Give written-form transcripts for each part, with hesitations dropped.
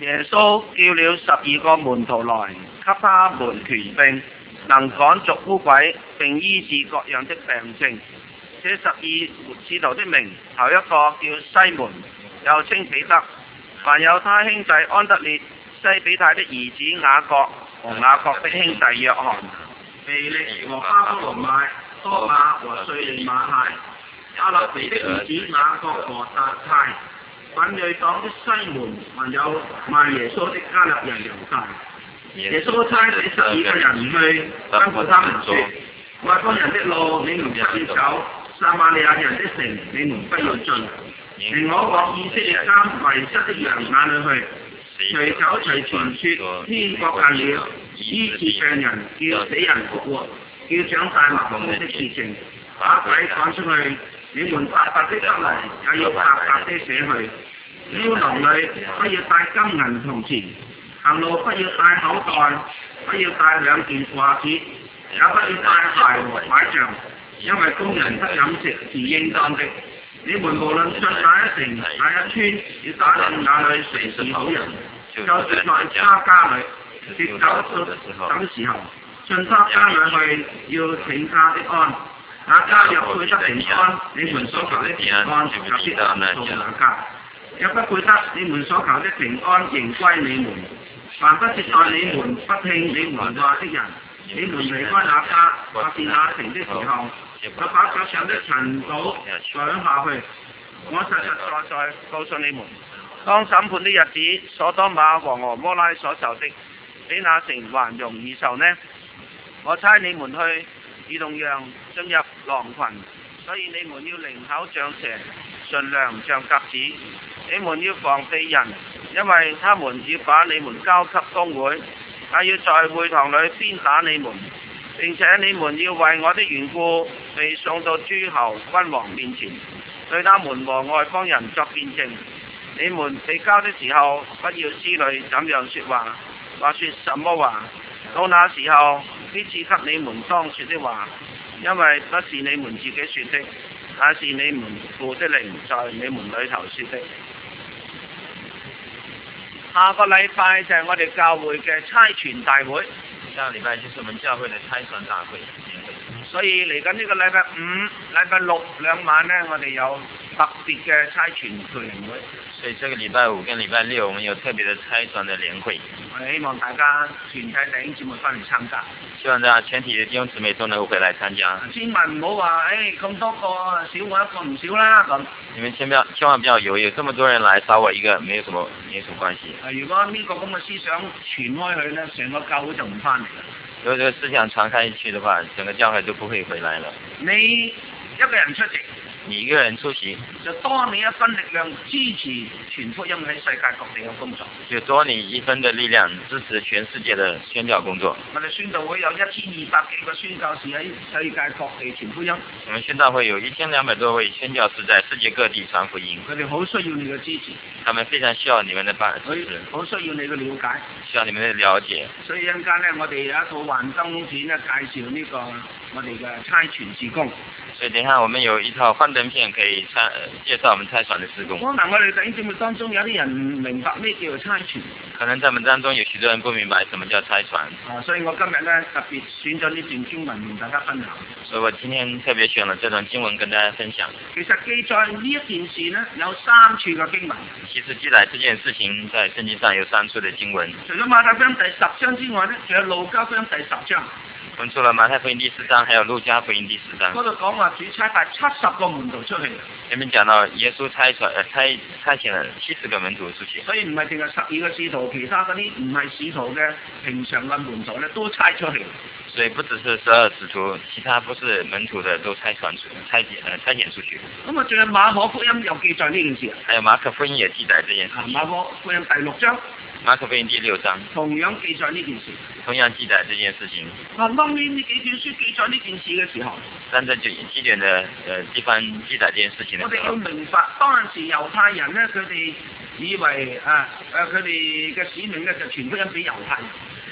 耶穌叫了12個門徒來，給他們權柄，能趕逐污鬼，並醫治各樣的病症。這12使徒的名，頭一個叫西門，又稱彼得，還有他兄弟安德烈、西比泰的兒子雅各和雅各的兄弟約翰，腓力和巴多羅買、多馬和稅吏馬太，亞勒腓的兒子雅各和達太，奮銳黨的西門，還有賣耶穌的加略人猶大。耶穌差這12個人去，吩咐他們說：外邦人的路你們不要走，撒瑪利亞人的城你們不要進。令我往以色列家迷失的羊那裏去，隨走隨傳說天國近了，醫治病人，叫死人復活，叫長大麻風的潔淨，把鬼趕出去。你們白白的得來，也要白白的捨去。腰囊裏不要帶金銀銅錢，行路不要帶口袋，不要帶2件褂子，也不要帶鞋和拐杖，因為工人得飲食是應當的。你們無論進哪一城哪一村，要打聽那裏誰是好人，就是在他家裏，直走到等時候，進他家裏去，要請他的安。那家若配得平安，你們所求的平安就必臨到那家；若不配得，你們所求的平安仍歸你們。凡不接待你們、不聽你們話的人，你們離開那家或是那城的時候，就把腳上的塵土想下去。我實實在在告訴你們，當審判的日子，所多瑪和蛾摩拉所受的，比那城還容易受呢。我差你們去，如同羊進入狼群，所以你們要靈口像蛇，馴良像鴿子。你們要防備人，因為他們要把你們交給公會，也要在會堂裏鞭打你們。並且你們要為我的緣故被送到諸侯君王面前，對他們和外邦人作見證。你們被交的時候，不要思慮怎樣說話，或說什麼話。到那時候，必賜給你們當說的話，因為不是你們自己說的，乃是你們父的靈在你們裏頭說的。下個禮拜就係我哋教會嘅差傳大會。 下個禮拜就是我們教會的差傳大會。 所以嚟緊呢個禮拜5、禮拜6兩晚呢，我哋有特別嘅差傳培靈會。 所以這個禮拜5跟禮拜6，我們有特別的差傳的聯會。 我哋希望大家全體弟兄姊妹翻嚟參加。 希望大家全體的弟兄姊妹都能夠回來參加。 千萬唔好話，咁多個少我一個唔少啦咁。 你們千萬不要有這麼多人來少我一個，沒有什麼關係。 如果呢個咁嘅思想傳開去呢，成個教會就唔翻嚟啦。 如果這個思想傳開去的話，整個教會就不會回來了。 你一個人出席， 你一個人出席， 就多你一分力量支持傳福音喺世界各地嘅工作。 就多你一分的力量支持全世界的宣教工作。 我哋宣道會有1200幾個宣教士喺世界各地傳福音。 我們宣道會有1200多位宣教士在世界各地傳福音。 佢哋好需要你嘅支持。 他們非常需要你們的支持。 好需要你嘅了解。 需要你們的了解。 所以一陣間呢，我哋有一套幻燈片呢，介紹呢個我哋嘅差傳事工。 所以等一下我們有一套幻燈片可以介紹我們差傳的事工。 可能我哋弟兄姊妹當中有啲人唔明白咩叫做差傳。 可能在我們當中有許多人不明白什麼叫差傳。 所以我今日呢，特別選咗呢段經文同大家分享。 所以我今天特別選了這段經文跟大家分享。 其實記載呢一件事呢，有3處嘅經文。 其實記載這件事情在聖經上有3處的經文。 除咗馬太福音第10章之外呢，仲有路加福音第10章。 我們除了馬太福音第4章，還有路加福音第4章。 嗰度講話主差派70個門徒出去。 前面講到耶穌差遣了70個門徒出去。 所以唔係淨係12個使徒，其他嗰啲唔係使徒嘅平常嘅門徒咧，都差出去。 所以不只是12使徒，其他不是門徒的都差遣出去。 咁啊，仲有馬可福音又記載呢件事。 還有馬可福音也記載這件事。 馬可福音第6章。 馬可福音第6章。 同樣記載呢件事。 同樣記載這件事情。 當呢幾卷書記載呢件事嘅時候， 但在幾卷的地方記載這件事情的時候， 我哋要明白當陣時猶太人咧，佢哋以為佢哋嘅使命咧就傳福音俾猶太人。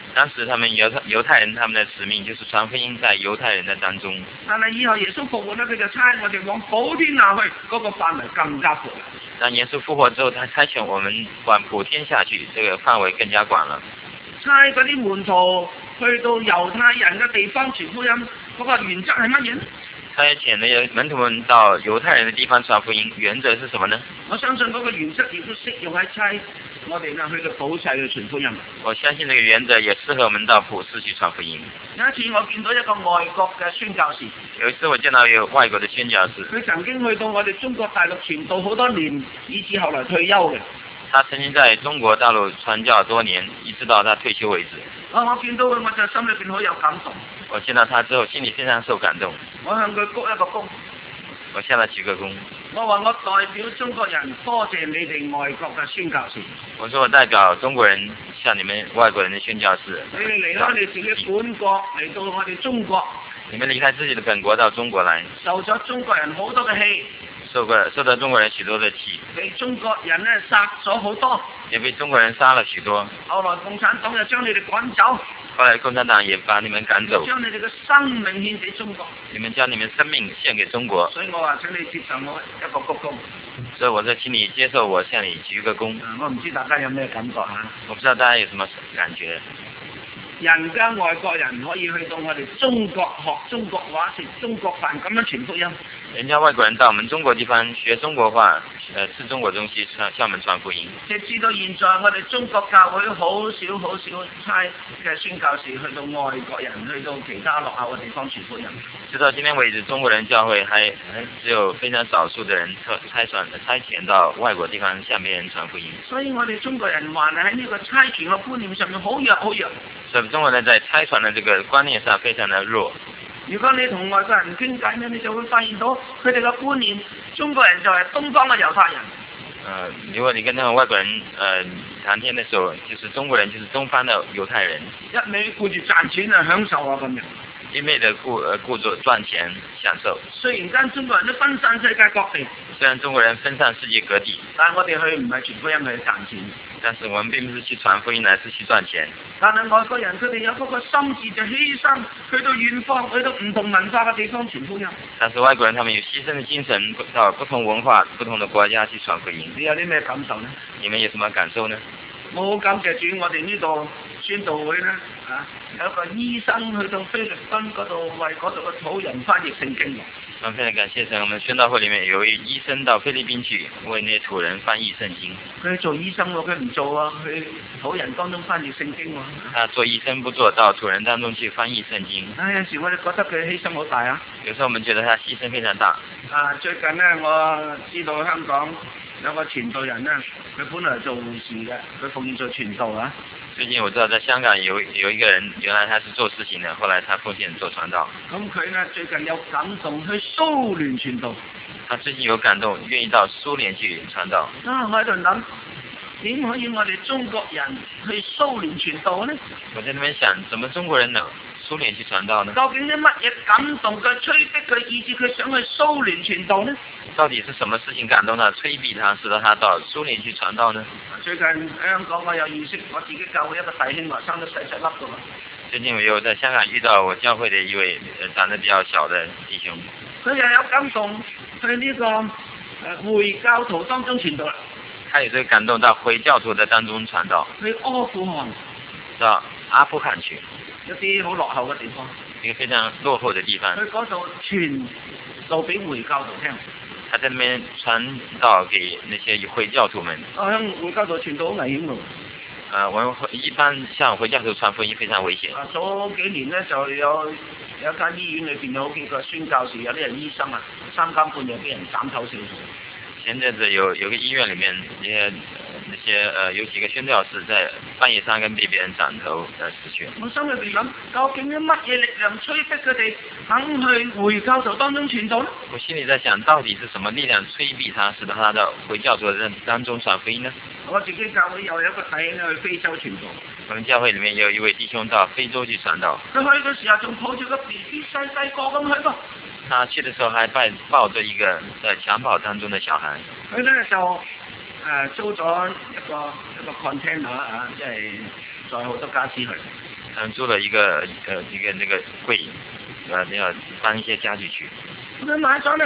當時他們猶太人他們的使命就是傳福音在猶太人的當中。 但係以後耶穌復活咧，佢就差我哋往普天下去，嗰個範圍更加闊。 當耶穌復活之後，他差遣我們往普天下去，這個範圍更加廣了。 差嗰啲門徒去到猶太人嘅地方傳福音，嗰個原則係乜嘢？ 差遣那些門徒們到猶太人的地方傳福音，原則是什麼呢？ 我相信嗰個原則亦都適用喺差我哋去到普世去傳福音。 我相信這個原則也適合我們到普世去傳福音。 有一次我見到一個外國嘅宣教士， 有一次我見到一個外國的宣教士， 佢曾經去到我哋中國大陸傳道好多年，以至後來退休嘅。 他曾經在中國大陸傳教多年，一直到他退休為止。 我見到佢，我就心裏邊好有感動。 我見到他之後，心裏非常受感動。 我向佢鞠一個躬。 我向他鞠個躬。 我話我代表中國人多謝你哋外國嘅宣教士。 我說我代表中國人向你們外國人的宣教士。 你哋離開你自己本國嚟到我哋中國。 你們離開自己的本國到中國來。 受咗中國人好多嘅氣。受到中國人許多的氣。 被中國人咧殺咗好多。 也被中國人殺了許多。 後來共產黨就將你哋趕走。 後來共產黨也把你們趕走。 將你哋嘅生命獻俾中國。 你們將你們生命獻給中國。 所以我話請你接受我一個鞠躬。 所以我說請你接受我向你鞠個躬。 我唔知大家有咩感覺嚇？ 我不知道大家有什麼感覺。 人家外國人可以去到我哋中國學中國話，食中國飯咁樣傳福音。 人家外國人到我們中國地方學中國話，吃中國東西，向我們傳福音。 直至到現在，我哋中國教會好少差嘅宣教士去到外國人，去到其他落後嘅地方傳福音。 直到今天為止，中國人教會還只有非常少數的人差遣到外國地方向別人傳福音。 所以我哋中國人還係喺呢個差傳嘅觀念上面好弱。 所以中國人在差傳的這個觀念上非常的弱。 如果你同外國人傾偈呢，你就會發現到佢哋嘅觀念，中國人就係東方嘅猶太人。 如果你跟那個外國人談天的時候，就是中國人就是東方的猶太人。 一味顧住賺錢啊，享受啊咁樣。 一味的顧着賺錢享受。 雖然間中國人都分散世界各地。 雖然中國人分散世界各地。 但係我哋去唔係傳福音去賺錢。 但是我們並不是去傳福音，而是去賺錢。 但係外國人佢哋有嗰個心志就犧牲，去到遠方，去到唔同文化嘅地方傳福音。 但是外國人他們有犧牲的精神，到不同文化、不同的國家去傳福音。 你有啲咩感受呢？ 你們有什麼感受呢？ 我好感謝主，我哋呢度宣道會呢，有一個醫生去到菲律賓嗰度為嗰度嘅土人翻譯聖經。 我非常感謝神，我們宣道會裏面有一位醫生到菲律賓去為那些土人翻譯聖經。 佢做醫生喎，佢唔做啊，去土人當中翻譯聖經喎。 他做醫生不做，到土人當中去翻譯聖經。 有時我哋覺得佢犧牲好大啊。 有時候我們覺得他犧牲非常大。 最近呢，我知道香港有個傳道人呢，佢本來做護士嘅，佢奉獻做傳道啊。 最近我知道在香港有一個人，原來他是做事情的，後來他奉獻做傳道。 咁佢呢最近有感動去蘇聯傳道。 他最近有感動，願意到蘇聯去傳道。 我喺度諗，點可以我哋中國人去蘇聯傳道呢？ 我在那邊想，怎麼中國人能蘇聯去傳道呢？ 究竟啲乜嘢感動佢、催逼佢，以致佢想去蘇聯傳道呢？ 到底是什麼事情感動他、催逼他，使得他到蘇聯去傳道呢？ 最近香港我有認識我自己教會一個弟兄話生得細細粒嘅。 最近我有在香港遇到我教會的一位長得比較小的弟兄。 佢又有感動去呢個回教徒當中傳道啦。 他有這個感動到回教徒的當中傳道。 去阿富汗。 到阿富汗去。 一啲好落後嘅地方。 一個非常落後的地方。 去嗰度傳道俾回教徒聽。 他在那邊傳道給那些回教徒們。 向回教徒傳道好危險喎。 我們一般向回教徒傳福音非常危險。 早幾年呢，就有間醫院裏邊有好幾個宣教士，有啲人醫生啊，三更半夜俾人斬頭死。 前陣子有個醫院裏面那些有幾個宣教士在半夜三更被別人斬頭死去。我心裏邊諗，究竟乜嘢力量催逼佢哋肯去回教徒當中傳道呢？ 我心裏在想，到底是什麼力量催逼他，使得他到回教徒的當中傳福音呢？ 我自己教會又有一個弟兄去非洲傳道。 我們教會裏面有一位弟兄到非洲去傳道。 佢去嘅時候仲抱住個 BB 細個咁去噃。 他去的時候還抱着一個在襁褓當中的小孩。 佢呢就租咗一個 container 即係載好多家私去。 他们租了一个那个柜，要搬一些家具去。 佢買咗呢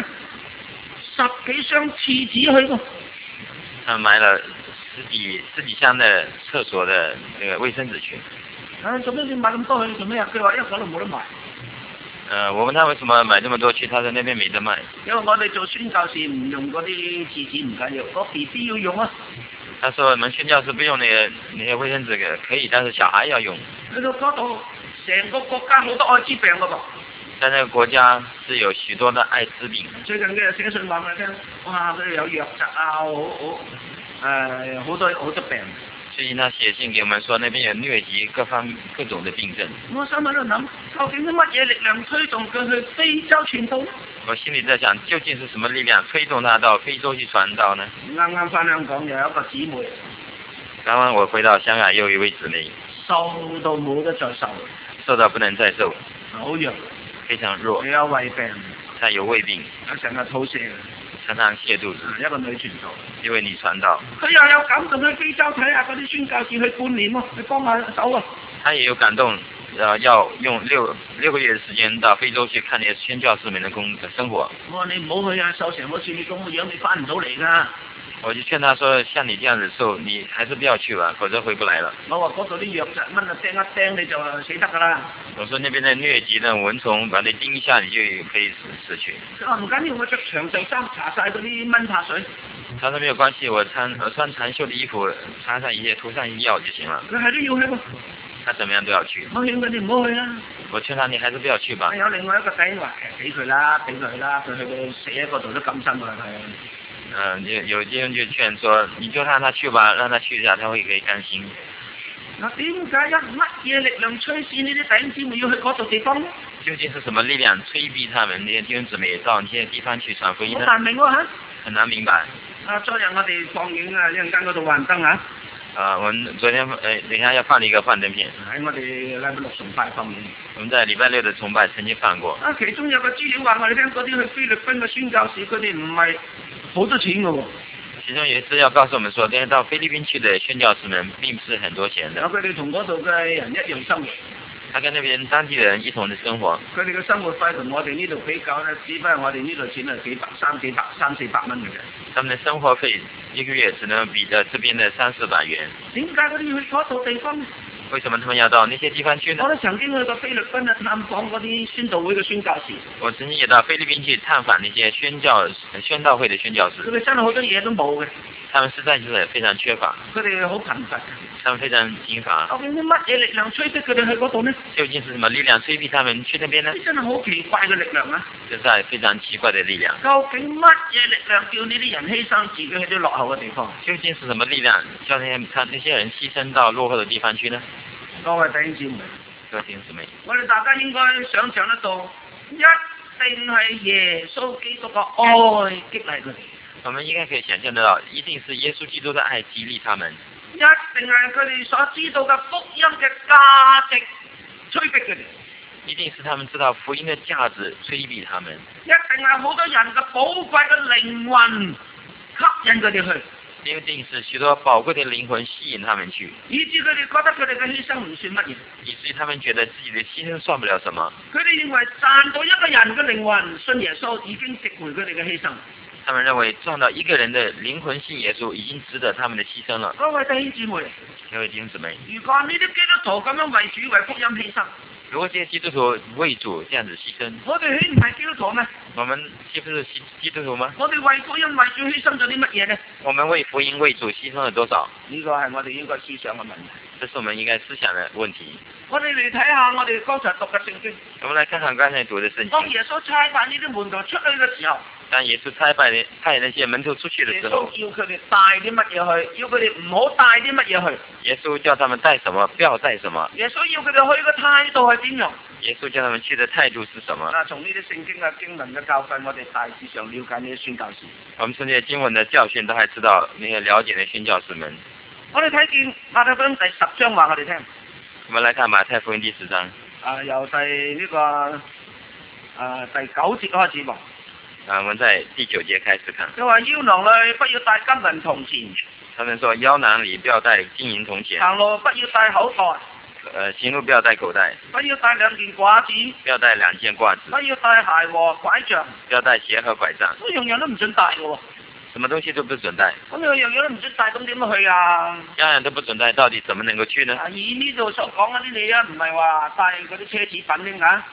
10幾箱廁紙去喎。 他们买了十几箱的厕所的那个卫生纸去。 做咩你買咁多去做咩啊？佢話因為嗰度冇得賣。 我問他為什麼買這麼多去，他說那邊沒得賣。 因為我哋做宣教士唔用嗰啲廁紙唔緊要，個 BB 要用啊。 他說我們宣教士不用那些衛生紙可以，但是小孩要用。 去到嗰度，成個國家好多艾滋病㗎噃。 在那個國家是有許多的艾滋病。 最近嘅寫信話俾我聽，哇！佢哋有瘧疾啊，好多病。 最近他寫信給我們說，那邊有瘧疾各種的病症。 我心喺度諗，究竟啲乜嘢力量推動佢去非洲傳道？ 我心裏在想，究竟是什麼力量推動他到非洲去傳道呢？ 啱啱翻香港有一個姊妹。 剛剛我回到香港，又一位姊妹。 瘦到冇得再瘦。 瘦到不能再瘦。 好弱。 非常弱。 佢有胃病。 他有胃病。 成日肚瀉。 常常瀉肚子。一個女傳道。 一位女傳道。 佢又有感動去非洲睇下嗰啲宣教士去半年喎，去幫下手啊。 他也有感動，要用六個月的時間到非洲去看那些宣教士們的生活。 我話你唔好去啊，瘦成好似你咁嘅樣，你翻唔到嚟㗎。 我就勸他說，像你這樣子瘦，你還是不要去吧，否則回不來了。 我話嗰度啲瘧疾蚊啊，釘一釘你就死得㗎啦。我說那邊的瘧疾的蚊蟲，把你叮一下，你就可以死去。 佢話唔緊要，我着長袖衫搽晒嗰啲蚊怕水。 他說沒有關係，我穿長袖的衣服，擦上一些塗上藥就行了。 佢係都要去喎。 他怎麼樣都要去。 我勸佢你唔好去啦。 我勸他你還是不要去吧。 有另外一個仔話俾佢啦，佢去死喺嗰度都咁辛苦啦佢。 有些人就勸說，你就讓他去吧，讓他去一下，他會可以甘心。 嗱，點解乜嘢力量驅使呢啲弟兄姊妹要去嗰度地方呢？ 究竟是什麼力量催逼他們那些弟兄姊妹到那些地方去傳福音呢？ 好難明喎嚇。很難明白。 昨日我哋放映啊，一陣間嗰度幻燈啊。 我們昨天等一下要放一個幻燈片。 喺我哋禮拜六崇拜放映。 我們在禮拜六的崇拜曾經放過。 其中有個資料話我哋聽嗰啲去菲律賓嘅宣教士，佢哋唔係好多錢嘅喎。 其中有資料告訴我們說，那些到菲律賓去的宣教士們並不是很多錢的。 佢哋同嗰度嘅人一樣生活。 他跟那邊當地人一同的生活。 佢哋嘅生活費同我哋呢度比較咧，只不過我哋呢度錢係三四百蚊嘅啫。 他們的生活費一個月只能比這邊的300-400元。 點解佢哋要去嗰度地方呢？ 為什麼他們要到那些地方去呢？ 我都曾經去過菲律賓啊，探訪嗰啲宣道會嘅宣教士。 我曾經也到菲律賓去探訪那些宣道會的宣教士。 佢哋真係好多嘢都冇嘅。 他們實在是非常缺乏。 佢哋好貧乏。 他們非常貧乏。 究竟啲乜嘢力量催逼佢哋去嗰度呢？ 究竟是什麼力量催逼他們去那邊呢？ 真係好奇怪嘅力量啊！ 這是非常奇怪的力量。 究竟乜嘢力量叫呢啲人犧牲自己去啲落後嘅地方？ 究竟是什麼力量叫那些人犧牲到落後的地方去呢？ 各位弟兄姊妹， 各位弟兄姊妹， 我哋大家應該想象得到，一定係耶穌基督嘅愛激勵佢哋。 我們應該可以想象得到，一定是耶穌基督的愛激勵他們。 一定係佢哋所知道嘅福音嘅價值催逼佢哋。 一定是他們知道福音的價值催逼他們。 一定係好多人嘅寶貴嘅靈魂吸引佢哋去。 一定是許多寶貴的靈魂吸引他們去， 以致佢哋覺得佢哋嘅犧牲唔算乜嘢， 以至於他們覺得自己的犧牲算不了什麼。 佢哋認為賺到一個人嘅靈魂信耶穌已經值回佢哋嘅犧牲。 他們認為賺到一個人的靈魂信耶穌已經值得他們的犧牲了。 各位弟兄姊妹， 各位弟兄姊妹， 如果呢啲基督徒咁樣為主為福音犧牲， 如果這些基督徒為主這樣子犧牲， 我哋豈唔係基督徒咩？ 我們豈不是基督徒嗎？ 我哋為福音為主犧牲咗啲乜嘢呢？ 我們為福音為主犧牲了多少？ 呢個係我哋應該思想嘅問題。 這是我們應該思想的問題。 我哋嚟睇下我哋剛才讀嘅聖經。 我們來看看剛才讀的聖經。 當耶穌差派呢啲門徒出去嘅時候， 當耶穌派那些門徒出去的時候， 耶穌叫佢哋帶啲乜嘢去，要佢哋唔好帶啲乜嘢去。 耶穌叫他們帶什麼，不要帶什麼。 耶穌要佢哋去嘅態度係點樣？ 耶穌叫他們去的態度是什麼？ 嗱，從呢啲聖經嘅經文嘅教訓，我哋大致上了解呢啲宣教士。 我們從這些經文的教訓，都還知道那些了解的宣教士們。 我哋睇見馬太福音第10章話我哋聽。 我們來看馬太福音第10章。 由第9節開始喎。 我們在第9節開始看。 佢話腰囊裏不要帶金銀銅錢。 他們說腰囊裏不要帶金銀銅錢。 行路不要帶口袋。 行路不要帶口袋， 不要帶2件褂子， 不要帶2件褂子， 不要帶鞋和拐杖， 不要帶鞋和拐杖， 樣樣都唔准帶嘅喎。 什麼東西都不准帶。 咁你樣樣都唔准帶，咁點去啊？ 樣樣都不准帶，到底怎麼能夠去呢？ 以呢度所講嗰啲嘢啊，唔係話帶嗰啲奢侈品添㗎，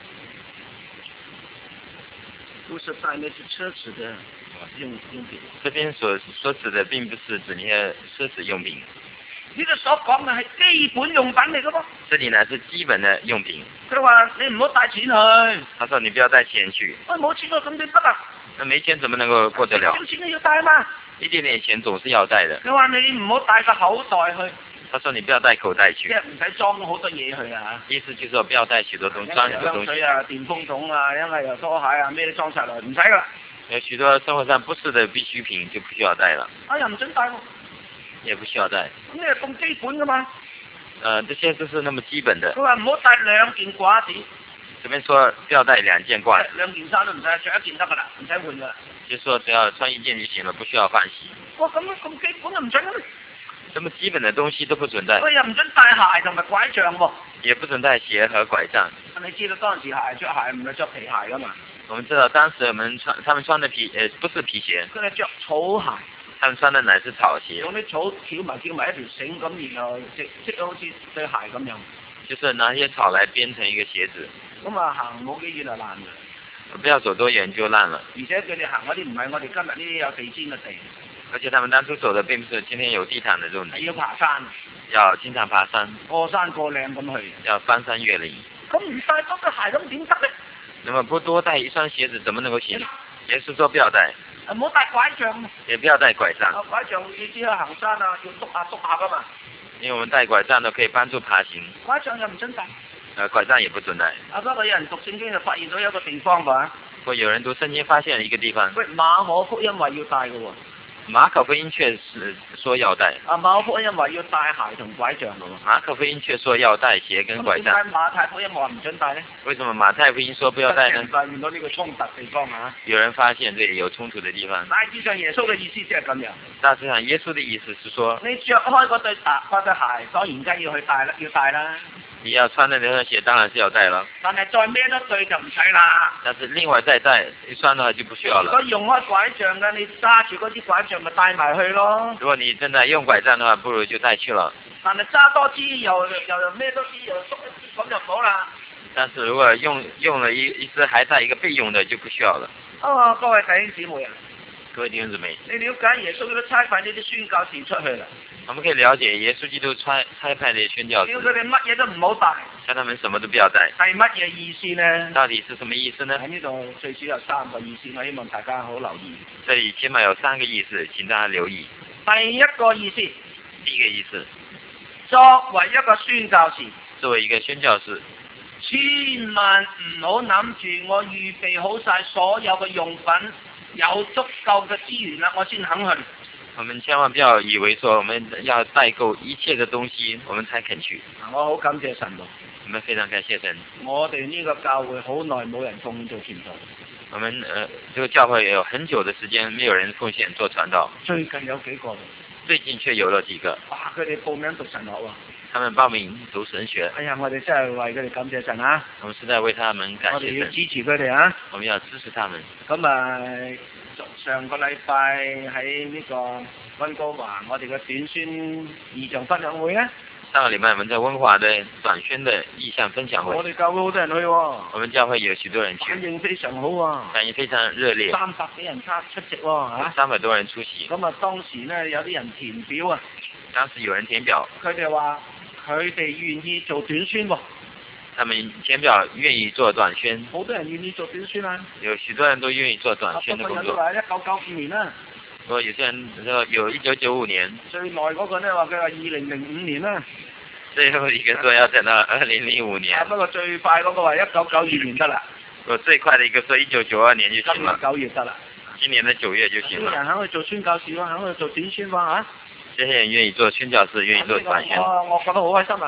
不是帶那些奢侈的用品。 這邊所指的並不是指那些奢侈用品。 呢度所講嘅係基本用品嚟嘅噃。 這裡呢是基本的用品。 佢話你唔好帶錢去。 他說你不要帶錢去。 冇錢我咁點得啊？ 那沒錢怎麼能夠過得了？ 有錢都要帶嘛。 一點點錢總是要帶的。 佢話你唔好帶個口袋去。 他說你不要帶口袋去。 即係唔使裝好多嘢去啊。 意思就是說不要帶許多東西，裝許多東西。 水啊、電風筒啊，因為又拖鞋啊，咩都裝晒落，唔使噶啦。 有許多生活上不是的必需品就不需要帶了。 又唔准帶喎。 也不需要帶。 咁你係咁基本噶嘛？ 這些都是那麼基本的。 佢話唔好帶2件褂子。 這邊說不要帶2件褂子。 2件衫都唔使，着1件得噶啦，唔使換噶啦。 就說只要穿1件就行了，不需要換洗。 哇，咁基本都唔准。 這麼基本的東西都不准帶。 佢又唔准帶鞋同埋拐杖喎。 也不准帶鞋和拐杖。 你知道當時着鞋唔係着皮鞋噶嘛？ 我們知道當時他們穿的不是皮鞋。 佢哋着草鞋。 他們穿的乃是草鞋。 用啲草翹埋一條繩咁，然後織到好似對鞋咁樣。 就是拿些草來編成一個鞋子。 咁啊行冇幾遠就爛啦。 不要走多遠就爛了。 而且佢哋行嗰啲唔係我哋今日呢啲有地氈嘅地。 而且他們當初走的並不是今天有地毯的這種地。 係要爬山。 要經常爬山。 過山過嶺咁去。 要翻山越嶺。 咁唔帶多對鞋咁點得呢？ 那麼不多帶一雙鞋子怎麼能夠行？耶穌說不要帶。 唔好帶拐杖。 也不要帶拐杖。 拐杖你知去行山啊，要篤下噶嘛。 因為我們帶拐杖都可以幫助爬行。 拐杖又唔准帶。 拐杖也不准帶。 不過有人讀聖經就發現到一個地方噃。 會有人讀聖經發現一個地方。 喂，馬可福音話要帶嘅喎。 馬可福音卻是說要帶。 馬可福音話要帶鞋同拐杖嘅喎。 馬可福音卻說要帶鞋跟拐杖。 咁點解馬太福音話唔准帶呢？ 為什麼馬太福音說不要帶呢？ 發現到呢個衝突地方啊！ 有人發現這裡有衝突的地方。 大致上耶穌嘅意思即係咁樣。 大致上耶穌的意思是說， 你着開嗰對鞋，當然梗要去帶啦，要帶啦。 你要穿的那雙鞋當然是要帶了。 但係再孭多對就唔使啦。 但是另外再帶一雙的話就不需要了。 如果用開拐杖嘅，你揸住嗰啲拐杖咪帶埋去咯。 如果你正在用拐杖的話，不如就帶去了。 但係揸多支又孭多支又縮一支咁就唔好啦。 但是如果用了一支還帶一個備用的就不需要了。 各位弟兄姊妹啊！ 各位弟兄姊妹， 你了解耶穌都差派呢啲宣教士出去啦。 我們可以了解耶穌基督差派的宣教士。 叫佢哋乜嘢都唔好帶。 叫他們什麼都不要帶。 係乜嘢意思呢？ 到底是什麼意思呢？ 喺呢度最少有3個意思，我希望大家好留意。 這裡起碼有3個意思，請大家留意。 第一個意思。 第一個意思。 作為一個宣教士。 作為一個宣教士。 千萬唔好諗住我預備好晒所有嘅用品，有足夠嘅資源啦，我先肯去。 我們千萬不要以為說我們要帶夠一切的東西，我們才肯去。 我好感謝神喎。 我們非常感謝神。 我哋呢個教會好耐冇人奉獻做傳道。 我們這個教會有很久的時間沒有人奉獻做傳道。 最近有幾個。 最近卻有了幾個。 哇！佢哋報名讀神學喎。 他們報名讀神學。 哎呀，我哋真係為佢哋感謝神啊！ 我們是在為他們感謝神。 我哋要支持佢哋啊！ 我們要支持他們。 咁啊，上個禮拜喺呢個溫哥華，我哋嘅短宣異象分享會咧。 上個禮拜我們在溫華的短宣的異象分享會。 我哋教會好多人去喎。 我們教會有許多人去。 反應非常好啊！ 反應非常熱烈。 300幾人出席喎嚇。 300多人出席。 咁啊，當時咧有啲人填表啊。 當時有人填表。 佢哋話佢哋願意做短宣喎。 他們填表願意做短宣。 好多人願意做短宣啊。有許多人都願意做短宣的工作。 不過有啲話1995年啦。 有些人說有1995年。最耐嗰個咧話佢話2005年啦。 最後一個說要等到2005年。 不過最快嗰個話1992年得啦。 最快的一個說1992年就行了。 今年9月得啦。 今年的9月就行了。 啲人肯去做宣教士喎，肯去做短宣喎嚇。 這些人願意做宣教士，願意做短宣。 我覺得好開心啊！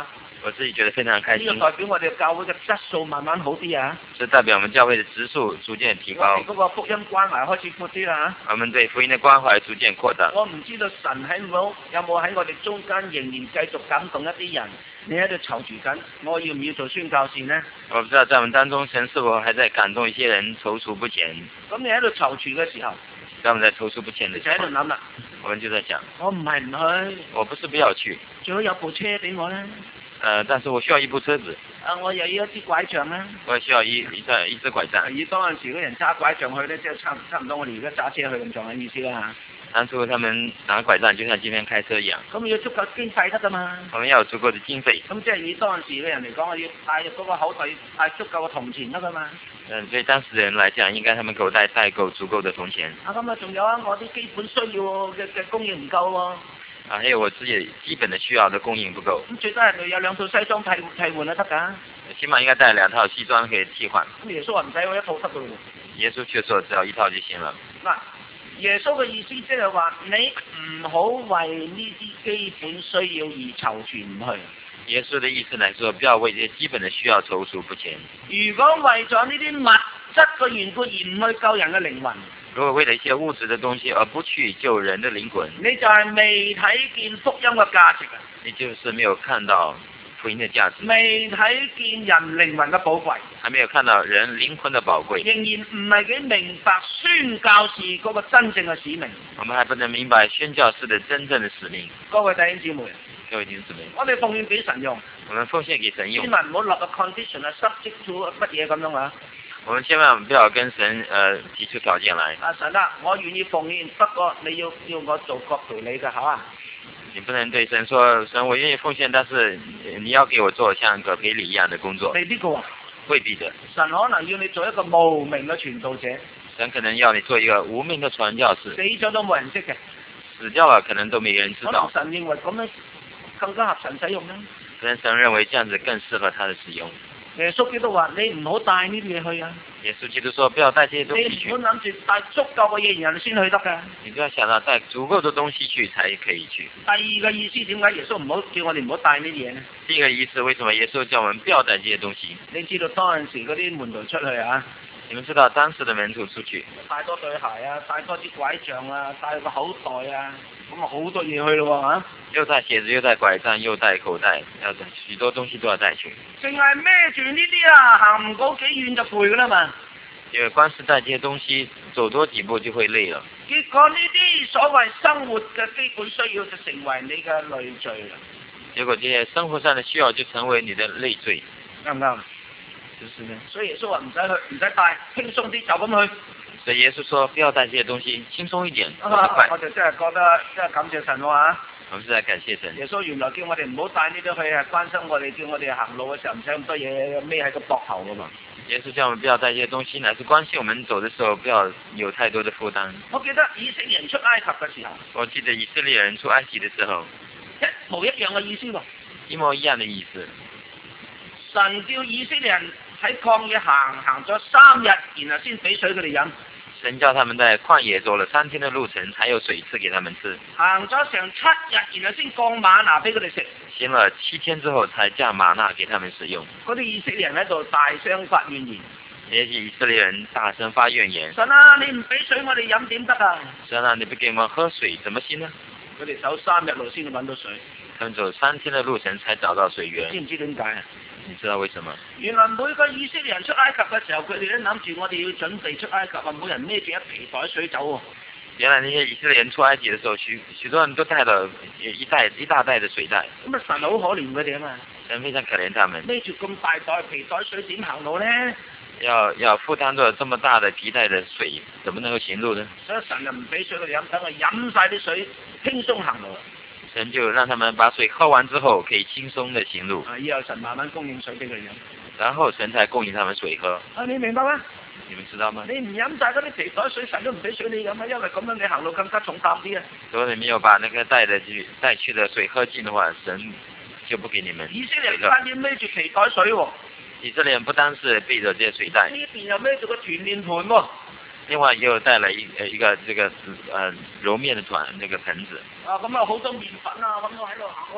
我自己覺得非常開呢心， 個代表我哋教會嘅質素慢慢好啲啊！ 這代表我們教會的質素逐漸提我高哋，嗰個福音關懷開始闊啲啦我們對福音的關懷逐漸擴大。 我唔知道神有冇喺我哋中間仍然繼續感動一啲人，你喺度躊躇緊，我要唔要做宣教士呢？ 我不知道在我們當中，神是否還在感動一些人躊躇不前？ 咁你喺度躊躇嘅時候， 在我們在躊躇不前的你就喺度時候， 諗啦， 我們就在想， 我唔係唔去， 我不是不要去， 最好有部車俾我啦。 但是我需要一部車子， 我又要一支拐杖啦。 我也需要一支拐杖。 以當陣時嗰人揸拐杖去咧，即係差唔多我哋而家揸車去咁上下意思啦當初他們拿拐杖，就像今天開車一樣。 咁要足夠經費得噶嘛？ 我們要有足夠的經費。 咁即係以當陣時嘅人嚟講，我要帶入嗰個口袋帶足夠嘅銅錢得噶嘛？ 對當時人來講，應該他們口袋帶夠足夠的銅錢。 咁啊，仲有啊，我啲基本需要嘅供應唔夠喎。 還有我自己基本的需要的供應不夠。 咁最低係有2套西裝替換啊得㗎。 起碼應該帶2套西裝可以替換。 咁耶穌話唔使，我一套得㗎喎。 耶穌卻說只要1套就行了。 嗱，耶穌嘅意思即係話你唔好為呢啲基本需要而躊躇唔去。 耶穌的意思來說，不要為這些基本的需要躊躇不前。 如果為咗呢啲物質嘅緣故而唔去救人嘅靈魂， 如果為了一些物質的東西而不去救人的靈魂， 你就係未睇見福音嘅價值啊！ 你就是沒有看到福音的價值， 未睇見人靈魂嘅寶貴， 還沒有看到人靈魂的寶貴， 仍然唔係幾明白宣教士嗰個真正嘅使命。 我們還不能明白宣教士的真正的使命。 各位弟兄姊妹， 各位弟兄姊妹， 我哋奉獻俾神用， 我們奉獻給神用， 千萬唔好落個 condition 啊，subject to 乜嘢咁樣啊！ 我們千萬不要跟神提出條件來。 神啊，我願意奉獻，不過你要我做國陪你嘅，好啊？ 你不能對神說，神我願意奉獻，但是你要給我做像葛培理一樣的工作。 未必嘅喎， 未必的。 神可能要你做一個無名嘅傳道者。 神可能要你做一個無名的傳教士。 死咗都冇人識嘅。 死掉了可能都沒人知道。 可能神認為咁樣更加合神使用呢？ 可能神認為這樣子更適合他的使用。 耶穌基督話：你唔好帶呢啲嘢去啊！ 耶穌基督說：不要帶這些東西去。 你唔好諗住帶足夠嘅嘢，然後先去得㗎。 你不要想到帶足夠的東西去才可以去。 第二個意思點解耶穌唔好叫我哋唔好帶呢啲嘢呢？ 第一個意思，為什麼耶穌叫我們不要帶這些東西？ 你知道當陣時嗰啲門徒出去啊？ 你們知道當時的門徒出去帶多對鞋啊，帶多支拐杖啊，帶個口袋啊，咁啊好多嘢去咯喎嚇！ 又帶鞋子，又帶拐杖，又帶口袋，要許多東西都要帶去。 淨係孭住呢啲啊，行唔到幾遠就攰㗎啦嘛。 因為光是帶這些東西，走多幾步就會累了。 結果呢啲所謂生活嘅基本需要就成為你嘅累贅啦。 結果這些生活上的需要就成為你的累贅。 啱唔啱？就是呢。所以耶穌話唔使去，唔使帶，輕鬆啲就咁去。 所以耶穌說不要帶這些東西，輕鬆一點， 我就真係覺得真係感謝神喎嚇。 我們是在感謝神。 耶穌原來叫我哋唔好帶呢啲去，係關心我哋，叫我哋行路嘅時候唔使咁多嘢孭喺個膊頭㗎嘛。 耶穌叫我們不要帶這些東西，乃是關心我們走的時候不要有太多的負擔。 我記得以色列人出埃及嘅時候， 我記得以色列人出埃及的時候， 一模一樣嘅意思喎。 一模一樣的意思。 神叫以色列人喺曠野行咗3日，然後先俾水佢哋飲。 神叫他們在曠野走了3天的路程，才有水賜給他們吃。 行咗成7日，然後先降瑪拿俾佢哋食。 行了7天之後，才降瑪納給他們使用。 嗰啲以色列人喺度大聲發怨言。 這些以色列人大聲發怨言。 神啊，你唔俾水我哋飲點得啊？ 神啊，你不給我們喝水，怎麼行呢？ 佢哋走3日路先至揾到水。 他們走3天的路程才找到水源。 知唔知點解啊？ 你知道為什麼？原來每個以色列人出埃及嘅時候，佢哋都諗住我哋要準備出埃及啊，每人孭住一皮袋水走喎。 原來那些以色列人出埃及的時候，許多人都帶了一大袋的水袋。 咁啊，神好可憐佢哋啊嘛。 神非常可憐他們。 孭住咁大袋皮袋水點行路呢？ 要負擔着這麼大的皮袋的水，怎麼能夠行路呢？ 所以神就唔俾水佢哋飲，等佢飲晒啲水，輕鬆行路。 神就讓他們把水喝完之後，可以輕鬆的行路。 以後神慢慢供應水俾佢飲。 然後神才供應他們水喝。 你明白嗎？ 你們知道嗎？ 你唔飲晒嗰啲皮袋水，神都唔俾水你飲啊，因為咁樣你行路更加重擔啲啊。 如果你沒有把那個帶去的水喝盡的話，神就不給你們。 以色列人單止孭住皮袋水喎。 以色列人不單是背着這些水袋。 呢邊又孭住個團麵盤喎。 另外又帶了一個這個揉麵的那個盆子。 咁啊好多麵粉啊，咁我喺度行喎。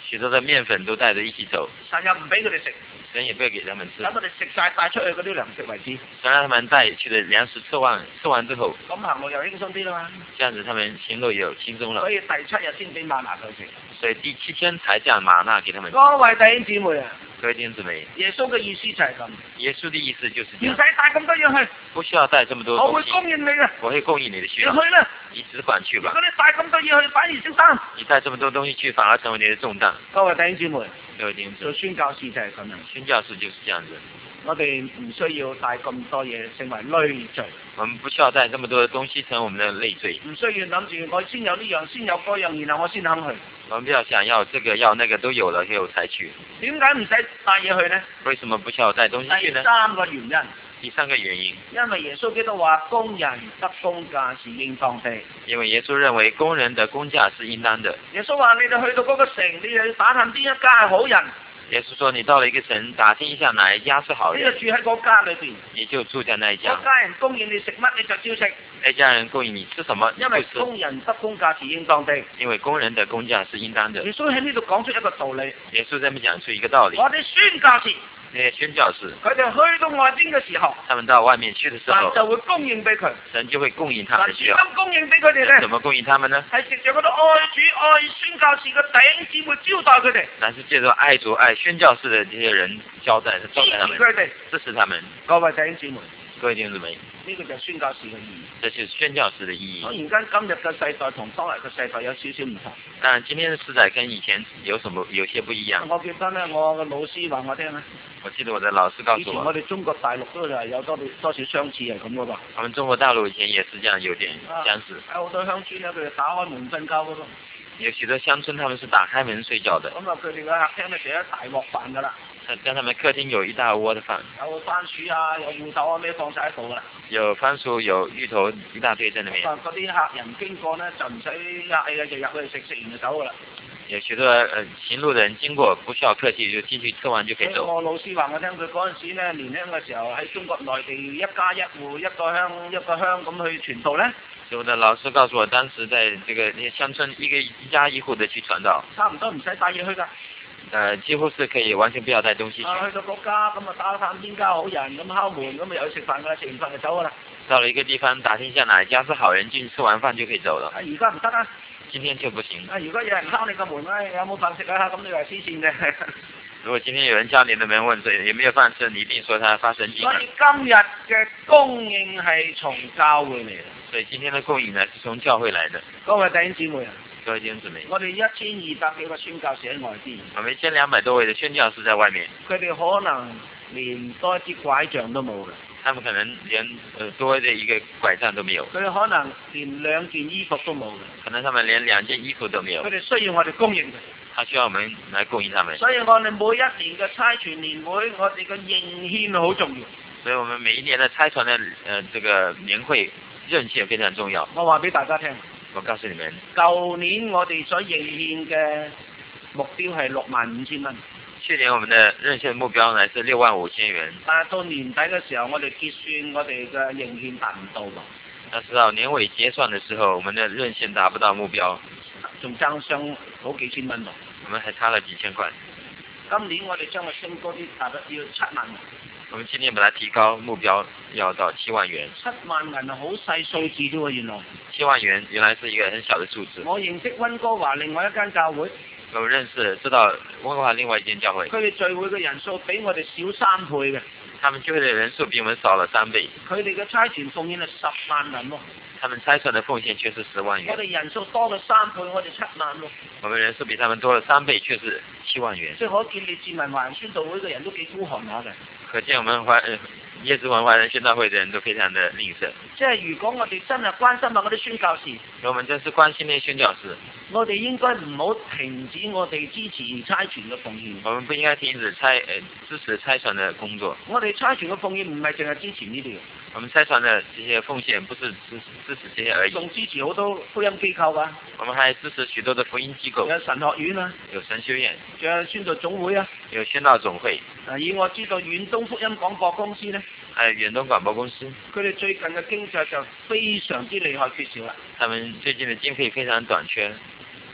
許多的麵粉都帶着一起走， 神又唔俾佢哋食， 神也不要給他們吃， 等佢哋食晒帶出去嗰啲糧食為止。 神讓他們帶去的糧食吃完之後， 咁行路又輕鬆啲啦嘛。 這樣子他們行路也有輕鬆了所。以第7日先俾嗎哪佢食。 所以第7天才降嗎哪給他們。 各位弟兄姊妹啊， 各位弟兄姊妹， 耶穌嘅意思就係咁， 耶穌的意思就是這唔使樣， 帶咁多嘢去， 不需要帶這麼多我會東西， 供應你嘅， 我會供應你的需要， 你去啦。 你只管去吧如果。你帶咁多嘢去，反而小擔。 你帶這麼多東西去，反而成為你的重擔。 各位弟兄姊妹， 各位弟兄姊妹， 做宣教士就係咁樣， 宣教士就是這樣子。 我哋唔需要帶咁多嘢成為累贅， 我們不需要帶這麼多的東西成為我們的累贅。 唔需要諗住我先有呢樣，先有嗰樣，然後我先肯去。 我們不要想要這個要那個都有了以後才去。 點解唔使帶嘢去呢？ 為什麼不需要帶東西去第呢？ 3個原因， 第3個原因， 因為耶穌基督話工人得工價是應當的。 因為耶穌認為工人的工價是應當的。 耶穌話：你哋去到嗰個城，你哋要打探邊一家係好人， 耶穌說：你到了一個城，打聽一下哪一家是好人， 你就住喺嗰家裏邊。 你就住在那一家嗰。家人供應你食乜，你就照食， 那家人供應你吃什麼，你因為就吃。 工人得工價是應當的。 因為工人的工價是應當的。 耶穌喺呢度講出一個道理： 耶穌這麼講出一個道理。 我哋宣教士， 那些宣教士， 佢哋去到外邊嘅時候， 他們到外面去的時神候， 就會供應俾佢。 神就會供應他們神的需要。 點供應俾佢哋咧？ 怎麼供應他們呢？ 係藉著嗰啲愛主愛宣教士嘅弟兄姊妹招待佢哋， 乃是借着愛主愛宣教士的這些人招待支他們， 持佢哋。 支持他們。 各位弟兄姊妹， 各位弟兄姊妹， 呢個就係宣教士嘅意義。 這就是宣教士的意當義。 然間今日嘅世代同當日嘅世代有少少唔同。 當然，今天的時代跟以前有些不一樣。 我記得咧，我嘅老師話我聽咧， 我記得我的老師告訴我， 以前我哋中國大陸都係有多少相似係咁嘅噃。 我們中國大陸以前也是這樣，有點相似。 有好多鄉村咧，佢哋打開門瞓覺嗰度。 有許多鄉村他們是打開門睡覺的， 咁啊，佢哋嘅客廳咧就一大鑊飯㗎啦， 在他們客廳有一大鍋的飯， 有番薯啊，有芋頭啊，咩放晒喺度㗎啦。 有番薯，有芋頭，一大堆在那邊。 嗰啲客人經過咧就唔使客氣嘅，就入去食完就走㗎啦。 有許多行路的人經過，不需要客氣，就進去吃完就可以走。 我老師話我聽，佢嗰陣時咧年輕嘅時候喺中國內地一家一戶一個鄉咁去傳道咧， 所以我的老師告訴我，當時在這個那些鄉村一家一戶的去傳道， 差唔多唔使帶嘢去㗎。 幾乎是可以完全不要帶東西去。 去到嗰家咁啊，打探邊家好人，咁敲門，咁啊又去食飯㗎啦，食完飯就走㗎啦。 到了一個地方，打聽一下哪一家是好人，進去吃完飯就可以走了。 而家唔得啊！ 今天就不行。 如果有人敲你個門咧，有冇飯食啊？咁你話黐線嘅。 如果今天有人敲你的門問有沒有飯吃，你一定說他發神經。 所以今日嘅供應係從教會嚟嘅。 所以今天的供應呢是從教會來的。 各位弟兄姊妹啊， 各位弟兄姊妹， 我哋1200幾個宣教士喺外邊， 我們1200多位的宣教士在外面， 佢哋可能連多一支拐杖都冇嘅。 他們可能連多的一個拐杖都沒有， 佢哋可能連2件衣服都冇嘅。 可能他們連2件衣服都沒有。 佢哋需要我哋供應嘅。 他需要我們來供應他們。 所以我哋每一年嘅差傳年會，我哋嘅認獻好重要。 所以我們每一年的差傳的這個年會認獻非常重要。 我話俾大家聽， 我告訴你們， 舊年我哋所認獻嘅目標係65000蚊。 去年我們的認獻目標呢是65000元。 但係到年底嘅時候，我哋結算我哋嘅認獻達唔到喎。 但是到年尾結算的時候，我們的認獻達不到目標， 仲爭上好幾千蚊喎。 我們還差了幾千塊。 今年我哋將佢升高啲，達到要7萬。 我們今年把它提高，目標要到7萬元。 7萬銀係好細數字啫喎，原來。 7萬元原來是一個很小的數字。 我認識溫哥華另外一間教會。 我知道溫哥華另外一間教會。 佢哋聚會嘅人數比我哋少3倍嘅。 他們聚會的人數比我們少了3倍。 佢哋嘅差傳奉獻係10萬銀喎。 他們差傳的奉獻卻是10萬元。 我哋人數多咗3倍，我哋7萬喎。 我們人數比他們多了3倍，卻是7萬元。 即係可見列治文華人宣道會嘅人都幾孤寒下嘅。 可見我們椰子文華人宣道會的人都非常的吝嗇。 即係如果我哋真係關心下嗰啲宣教士， 我們真是關心那些宣教士， 我哋應該唔好停止我哋支持差傳嘅奉獻。 我們不應該停止支持差傳的工作。 我哋差傳嘅奉獻唔係淨係支持呢啲。 我們差傳的這些奉獻不是支持這些而已。 仲支持好多福音機構啊。 我們還支持許多的福音機構。 有神學院啊。 有神學院。 仲有宣道總會啊。 有宣道總會。 以我知道遠東福音廣播公司呢。 遠東廣播公司。 佢哋最近嘅經濟就非常之厲害缺少啦。 他們最近的經費非常短缺。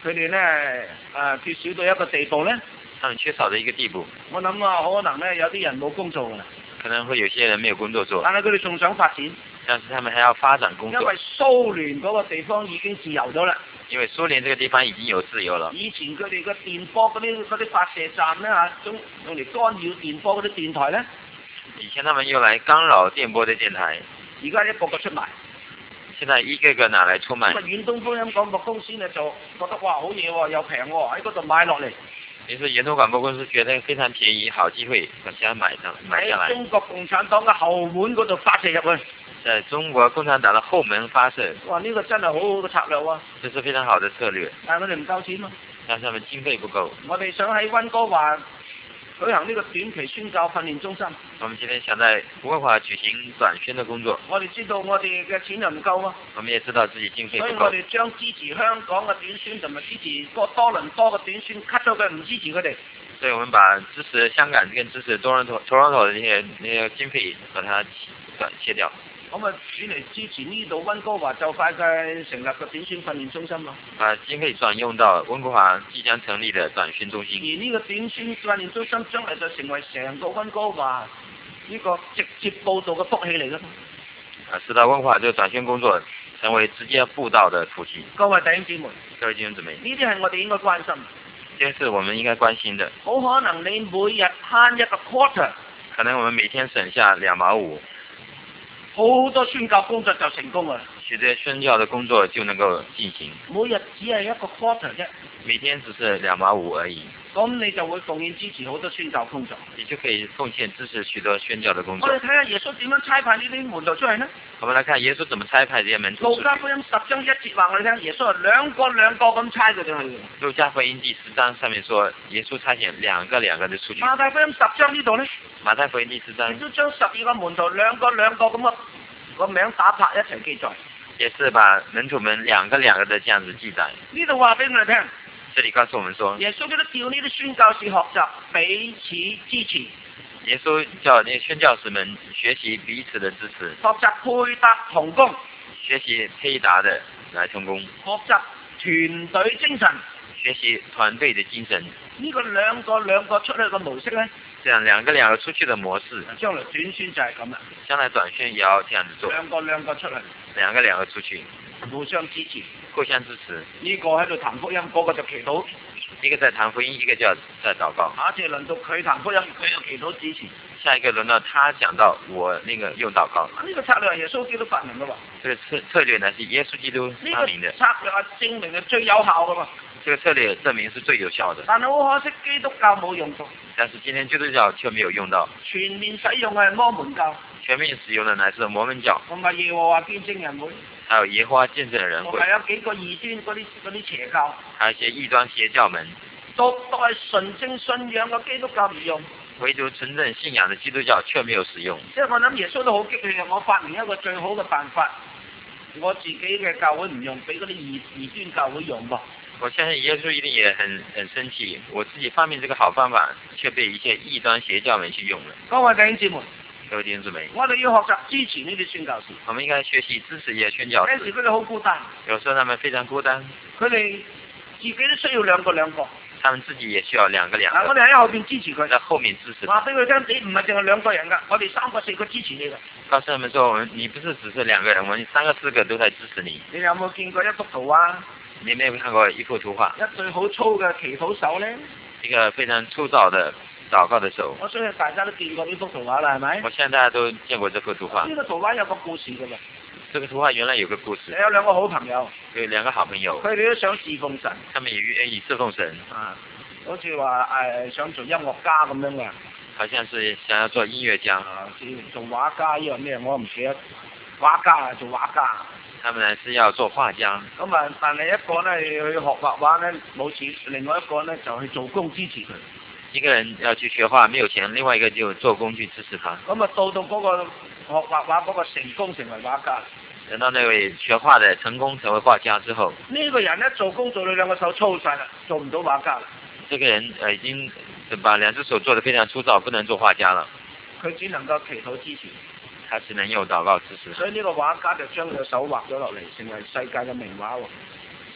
佢哋咧缺少到一個地步咧， 他們缺少的一個地步， 我諗啊，可能咧有啲人冇工做㗎啦， 可能會有些人沒有工作做， 但係佢哋仲想發展， 但是他們還要發展工作因為，蘇聯嗰個地方已經自由咗啦。 因為蘇聯這個地方已經有自由了。 以前佢哋嘅電波嗰啲發射站咧嚇，用嚟干擾電波嗰啲電台咧， 以前他們用來干擾電波的電台， 而家一個個出賣。 現在一個個拿來出賣。 咁遠東福音廣播公司咧就覺得哇好嘢喎，又平喎，喺嗰度買落嚟。 於是遠東廣播公司覺得非常便宜，好機會，把它買下來。 喺中國共產黨嘅後門嗰度發射入去。 在中國共產黨的後門發射。 哇！呢個真係好好嘅策略喎。 這是非常好的策略。 但係我哋唔夠錢咯。 但是他們經費不夠。 我哋想喺溫哥華舉行呢個短期宣教訓練中心。 我們今天想在溫哥華舉行短宣的工作。 我哋知道我哋嘅錢又唔夠啊。 我們也知道自己經費不夠。 所以我哋將支持香港嘅短宣同埋支持多倫多嘅短宣 cut 咗佢，唔支持佢哋。 所以我們把支持香港跟支持多倫多的那些經費把它切掉。 咁啊，轉嚟支持呢度溫哥華就快嘅成立嘅短宣訓練中心咯。 把經費轉用到溫哥華即將成立的短宣中心。 而呢個短宣訓練中心將來就成為成個溫哥華呢個直接報道嘅福氣嚟㗎。 使到溫哥華這個短宣工作成為直接佈道的福氣。 各位弟兄姊妹， 各位弟兄姊妹， 呢啲係我哋應該關心。 這是我們應該關心的。 好可能你每日慳一個 quarter， 可能我們每天省下2毛5。 好多宣教工作就成功啦。 許多宣教的工作就能夠進行。 每日只係一個 quarter 啫。 每天只是2毛5而已。 咁你就會奉獻支持好多宣教工作。 你就可以奉獻支持許多宣教的工作。 我哋睇下耶穌點樣差派呢啲門徒出去呢？ 我們來看耶穌怎麼差派這些門徒。 路加福音10章1節話我哋聽，耶穌係兩個咁差佢哋去。 路加福音第10章上面說，耶穌差遣兩個的出去。 馬太福音10章呢度呢？ 馬太福音第10章。 亦都將12個門徒兩個咁個名打拍一齊記載。 也是把門徒們兩個的這樣子記載。 呢度話俾我哋聽。 這裡告訴我們說， 耶穌都叫呢啲宣教士學習彼此支持。 耶穌叫那些宣教士們學習彼此的支持， 學習配搭同工， 學習配搭的來同工， 學習團隊精神， 學習團隊的精神。 呢個兩個出去嘅模式呢， 這樣兩個出去的模式， 將來短宣就係咁啦。 將來短宣也要這樣子做。 兩個出去， 兩個出去， 互相支持。 互相支持。 呢個喺度談福音，嗰個就祈禱。 一個在談福音，一個就在禱告。 下一次輪到佢談福音，佢又祈禱支持。 下一個輪到他講到我那個又禱告。 呢個策略係耶穌基督發明嘅喎。 這個策略呢是耶穌基督發明的。 呢個策略係證明係最有效嘅喎。 這個策略證明是最有效的。 但係好可惜，基督教冇用到。 但是今天基督教卻沒有用到。 全面使用係摩門教。 全面使用的乃是摩門教。 同埋耶和華見證人會。 還有耶和華見證人會。 同埋有幾個異端嗰啲邪教。 還有一些異端邪教門。 獨係純正信仰嘅基督教唔用。 唯獨純正信仰的基督教卻沒有使用。 即係我諗耶穌都好激氣，我發明一個最好嘅辦法，我自己嘅教會唔用，俾嗰啲異端教會用噃。 我相信耶穌一定也很生氣，我自己發明這個好方法，卻被一些異端邪教們去用了。 各位弟兄姊妹， 各位弟兄姊妹， 我哋要學習支持呢啲宣教士。 我們應該學習支持一些宣教士。 有時佢哋好孤單， 有時候他們非常孤單， 佢哋自己都需要兩個。 他們自己也需要兩個。 我哋喺後邊支持佢， 在後面支持。 話俾佢聽，你唔係淨係兩個人㗎，我哋3個4個支持你㗎。 告訴他們說，你不是只是兩個人，我們3個4個都在支持你。 你有冇見過一幅圖畫？ 你有沒有看過一幅圖畫？ 一對好粗嘅祈禱手呢？ 一個非常粗糙的禱告的手。 我相信大家都見過呢幅圖畫啦，係咪？ 我相信大家都見過這幅圖畫。 呢個圖畫有個故事㗎嘛。 這個圖畫原來有個故事。 有兩個好朋友。 有兩個好朋友。 佢哋都想侍奉神。 他們也願意侍奉神。 啊，好似話想做音樂家咁樣嘅。 好像是想要做音樂家。 啊，做畫家呢樣咩？我唔記得。畫家做畫家。 他們呢是要做畫家。 咁啊，但係一個呢去學畫畫呢冇錢，另外一個呢就去做工支持佢。 一個人要去學畫沒有錢，另外一個就做工去支持他。 咁啊，到嗰個學畫畫嗰個成功成為畫家。 等到那位學畫的成功成為畫家之後， 呢個人呢做工做到兩個手粗晒啦，做唔到畫家啦。 這個人已經把兩隻手做得非常粗糙，不能做畫家了。 佢只能夠祈禱支持。 他只能用禱告支持。 所以呢個畫家就將佢嘅手畫咗落嚟，成為世界嘅名畫喎。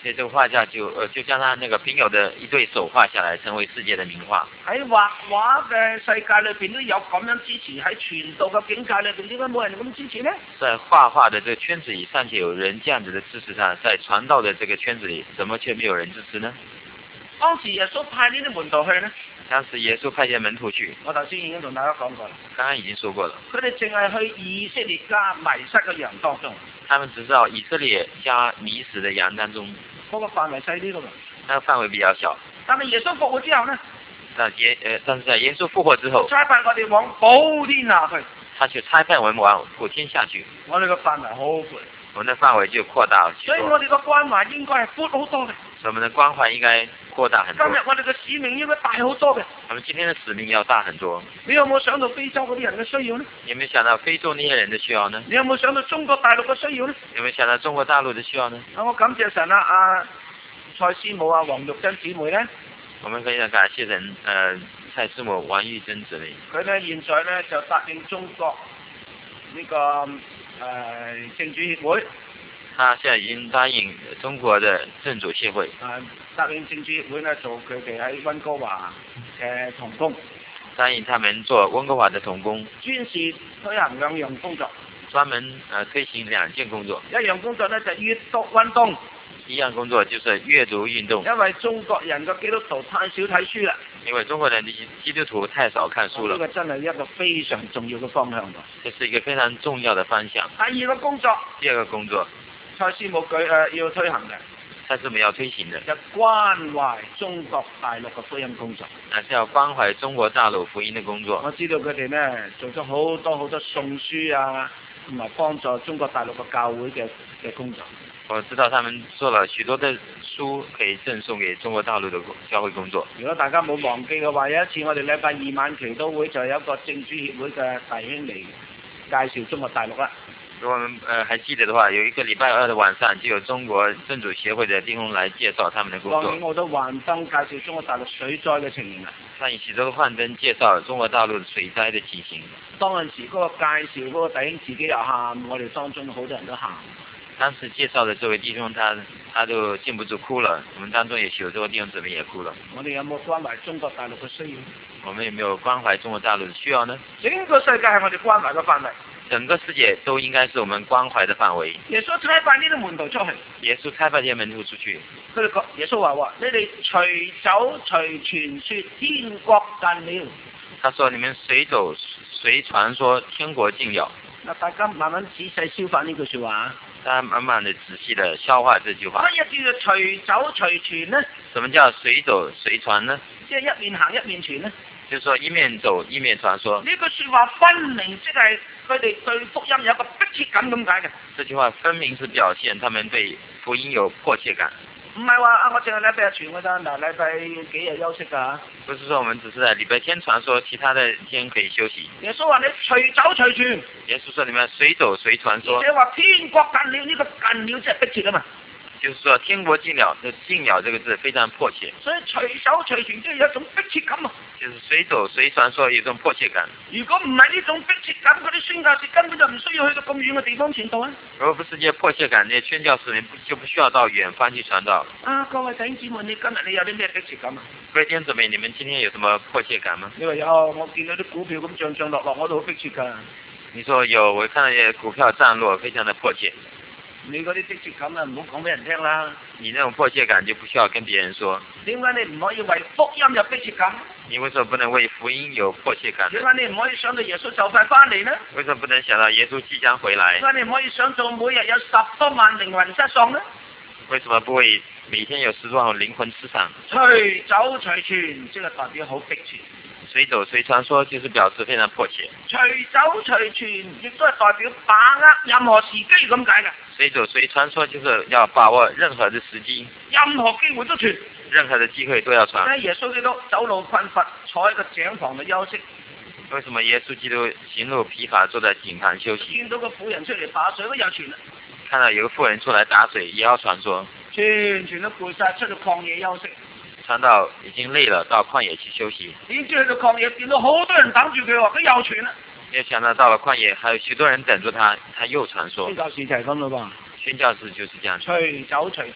所以這個畫家就將他那個朋友的一對手畫下來，成為世界的名畫。 喺畫畫嘅世界裏邊都有咁樣支持，喺傳道嘅境界裏邊點解冇人咁支持呢？ 在畫畫的這個圈子裏，尚且有人這樣子的支持他，在傳道的這個圈子裏，怎麼卻沒有人支持呢？ 當時耶穌派呢啲門徒去呢？ 當時耶穌派些門徒去， 我頭先已經同大家講過啦。 剛剛已經說過了。 佢哋淨係去以色列家迷失嘅羊當中。 他們只知道以色列家迷死的羊當中， 嗰個範圍細啲㗎嘛。 那個範圍比較小。 但係耶穌復活之後呢？ 但是在耶穌復活之後， 差派我哋往普天下去。 他就差派我們往普天下去。 我哋個範圍好闊。 我們的範圍就擴大了許多。 所以我哋個關懷應該係闊好多嘅。 所以我們的關懷應該擴大很多。 今日我哋嘅使命應該大好多嘅。 我們今天的使命要大很多。 你有冇想到非洲嗰啲人嘅需要呢？ 你有沒有想到非洲那些人的需要呢？ 你有冇想到中國大陸嘅需要呢？ 有沒有想到中國大陸的需要呢？ 我感謝神啊，蔡師母啊，黃玉珍姊妹呢。 我們非常感謝神，蔡師母、王玉珍姊妹。 佢呢現在呢就答應中國呢個正主協會。 他現在已經答應中國的正主協會。 答應正主協會呢做佢哋喺溫哥華嘅同工。 答應他們做溫哥華的同工。 專是推行兩樣工作。 專門推行兩件工作。 一樣工作呢就係閱讀運動。 一樣工作就是閱讀運動。 因為中國人嘅基督徒太少睇書啦。 因為中國人的基督徒太少看書了。 呢個真係一個非常重要嘅方向。 這是一個非常重要的方向。 第二個工作。 第二個工作。 蔡師母要推行嘅。 蔡師母要推行的。 就關懷中國大陸嘅福音工作。 是要關懷中國大陸福音的工作。 我知道佢哋呢做咗好多送書啊，同埋幫助中國大陸嘅教會嘅工作。 我知道他們做了許多的書可以贈送給中國大陸的教會工作。 如果大家冇忘記嘅話，有一次我哋禮拜二晚祈禱會就有一個正主協會嘅弟兄嚟介紹中國大陸啦。 如果我們還記得的話，有一個禮拜二的晚上就有中國正主協會的弟兄來介紹他們的工作。 當然我都幻燈介紹中國大陸水災嘅情形啦。 上一期都幻燈介紹中國大陸水災的情形。 當陣時嗰個介紹嗰個弟兄自己又喊，我哋當中好多人都喊。 當時介紹的這位弟兄他都禁不住哭了，我們當中也有這位弟兄姊妹也哭了。 我哋有冇關懷中國大陸嘅需要？ 我們有沒有關懷中國大陸的需要呢？ 整個世界係我哋關懷嘅範圍。 整個世界都應該是我們關懷的範圍。 耶穌差派呢啲門徒出去。 耶穌差派啲門徒出去。 佢哋講，耶穌話：你哋隨走隨傳說天國近了。 他說：你們隨走隨傳說天國近了。 嗱，大家慢慢仔細消化呢句說話。 大家慢慢的仔細的消化這句話。 乜嘢叫做隨走隨傳呢？ 什麼叫隨走隨傳呢？ 即係一面行一面傳呢？ 就是說一面走一面傳說。 呢句說話分明即係佢哋對福音有一個迫切感咁解嘅。 這句話分明是表現他們對福音有迫切感。 唔係話我淨係禮拜日傳㗎咋，嗱禮拜幾日休息㗎。 不是說我們只是在禮拜天傳說，其他的天可以休息。 耶穌話你隨走隨傳。 耶穌說你們隨走隨傳說。 而且話天國近了，呢個近了即係迫切啊嘛。 就是說天國近了，這近了這個字非常迫切。 所以隨走隨傳即係有一種迫切感啊。 就是隨走隨傳說有一種迫切感。 如果唔係呢種迫切感，嗰啲宣教士根本就唔需要去到咁遠嘅地方傳道啊。 如果不是這些迫切感，那些宣教士就不需要到遠方去傳道。 各位弟兄姊妹，你今日你有啲咩迫切感啊？ 各位弟兄姊妹，你們今天有什麼迫切感嗎？ 你話有，我見到啲股票咁漲落，我都好迫切㗎。 你說有，我看到些股票漲落，非常的迫切。 你嗰啲迫切感啊，唔好講俾人聽啦。 你那種迫切感就不需要跟別人說。 點解你唔可以為福音有迫切感？ 你為什麼不能為福音有迫切感呢？ 點解你唔可以想到耶穌就快翻嚟呢？ 為什麼不能想到耶穌即將回來？ 點解你唔可以想到每日有10多萬靈魂失喪呢？ 為什麼不會每天有10多萬靈魂失喪？ 隨走隨傳，即係代表好迫切。 隨走隨傳說就是表示非常迫切。 隨走隨傳亦都係代表把握任何時機咁解嘅。 隨走隨傳說就是要把握任何的時機， 任何機會都傳， 任何的機會都要傳。 耶穌基督走路困乏，坐喺個井旁度休息。 為什麼耶穌基督行路疲乏，坐在井旁休息？ 見到個婦人出嚟打水，都有傳啦。 看到有個婦人出來打水，也要傳說。 全都背晒，出到曠野休息。 傳到已經累了，到曠野去休息。 點知去到曠野見到好多人等住佢喎，佢又傳啦。 沒有想到了曠野，還有許多人等住他，他又傳說。 宣教士就係咁咯噃。 宣教士就是這樣。 隨走隨傳，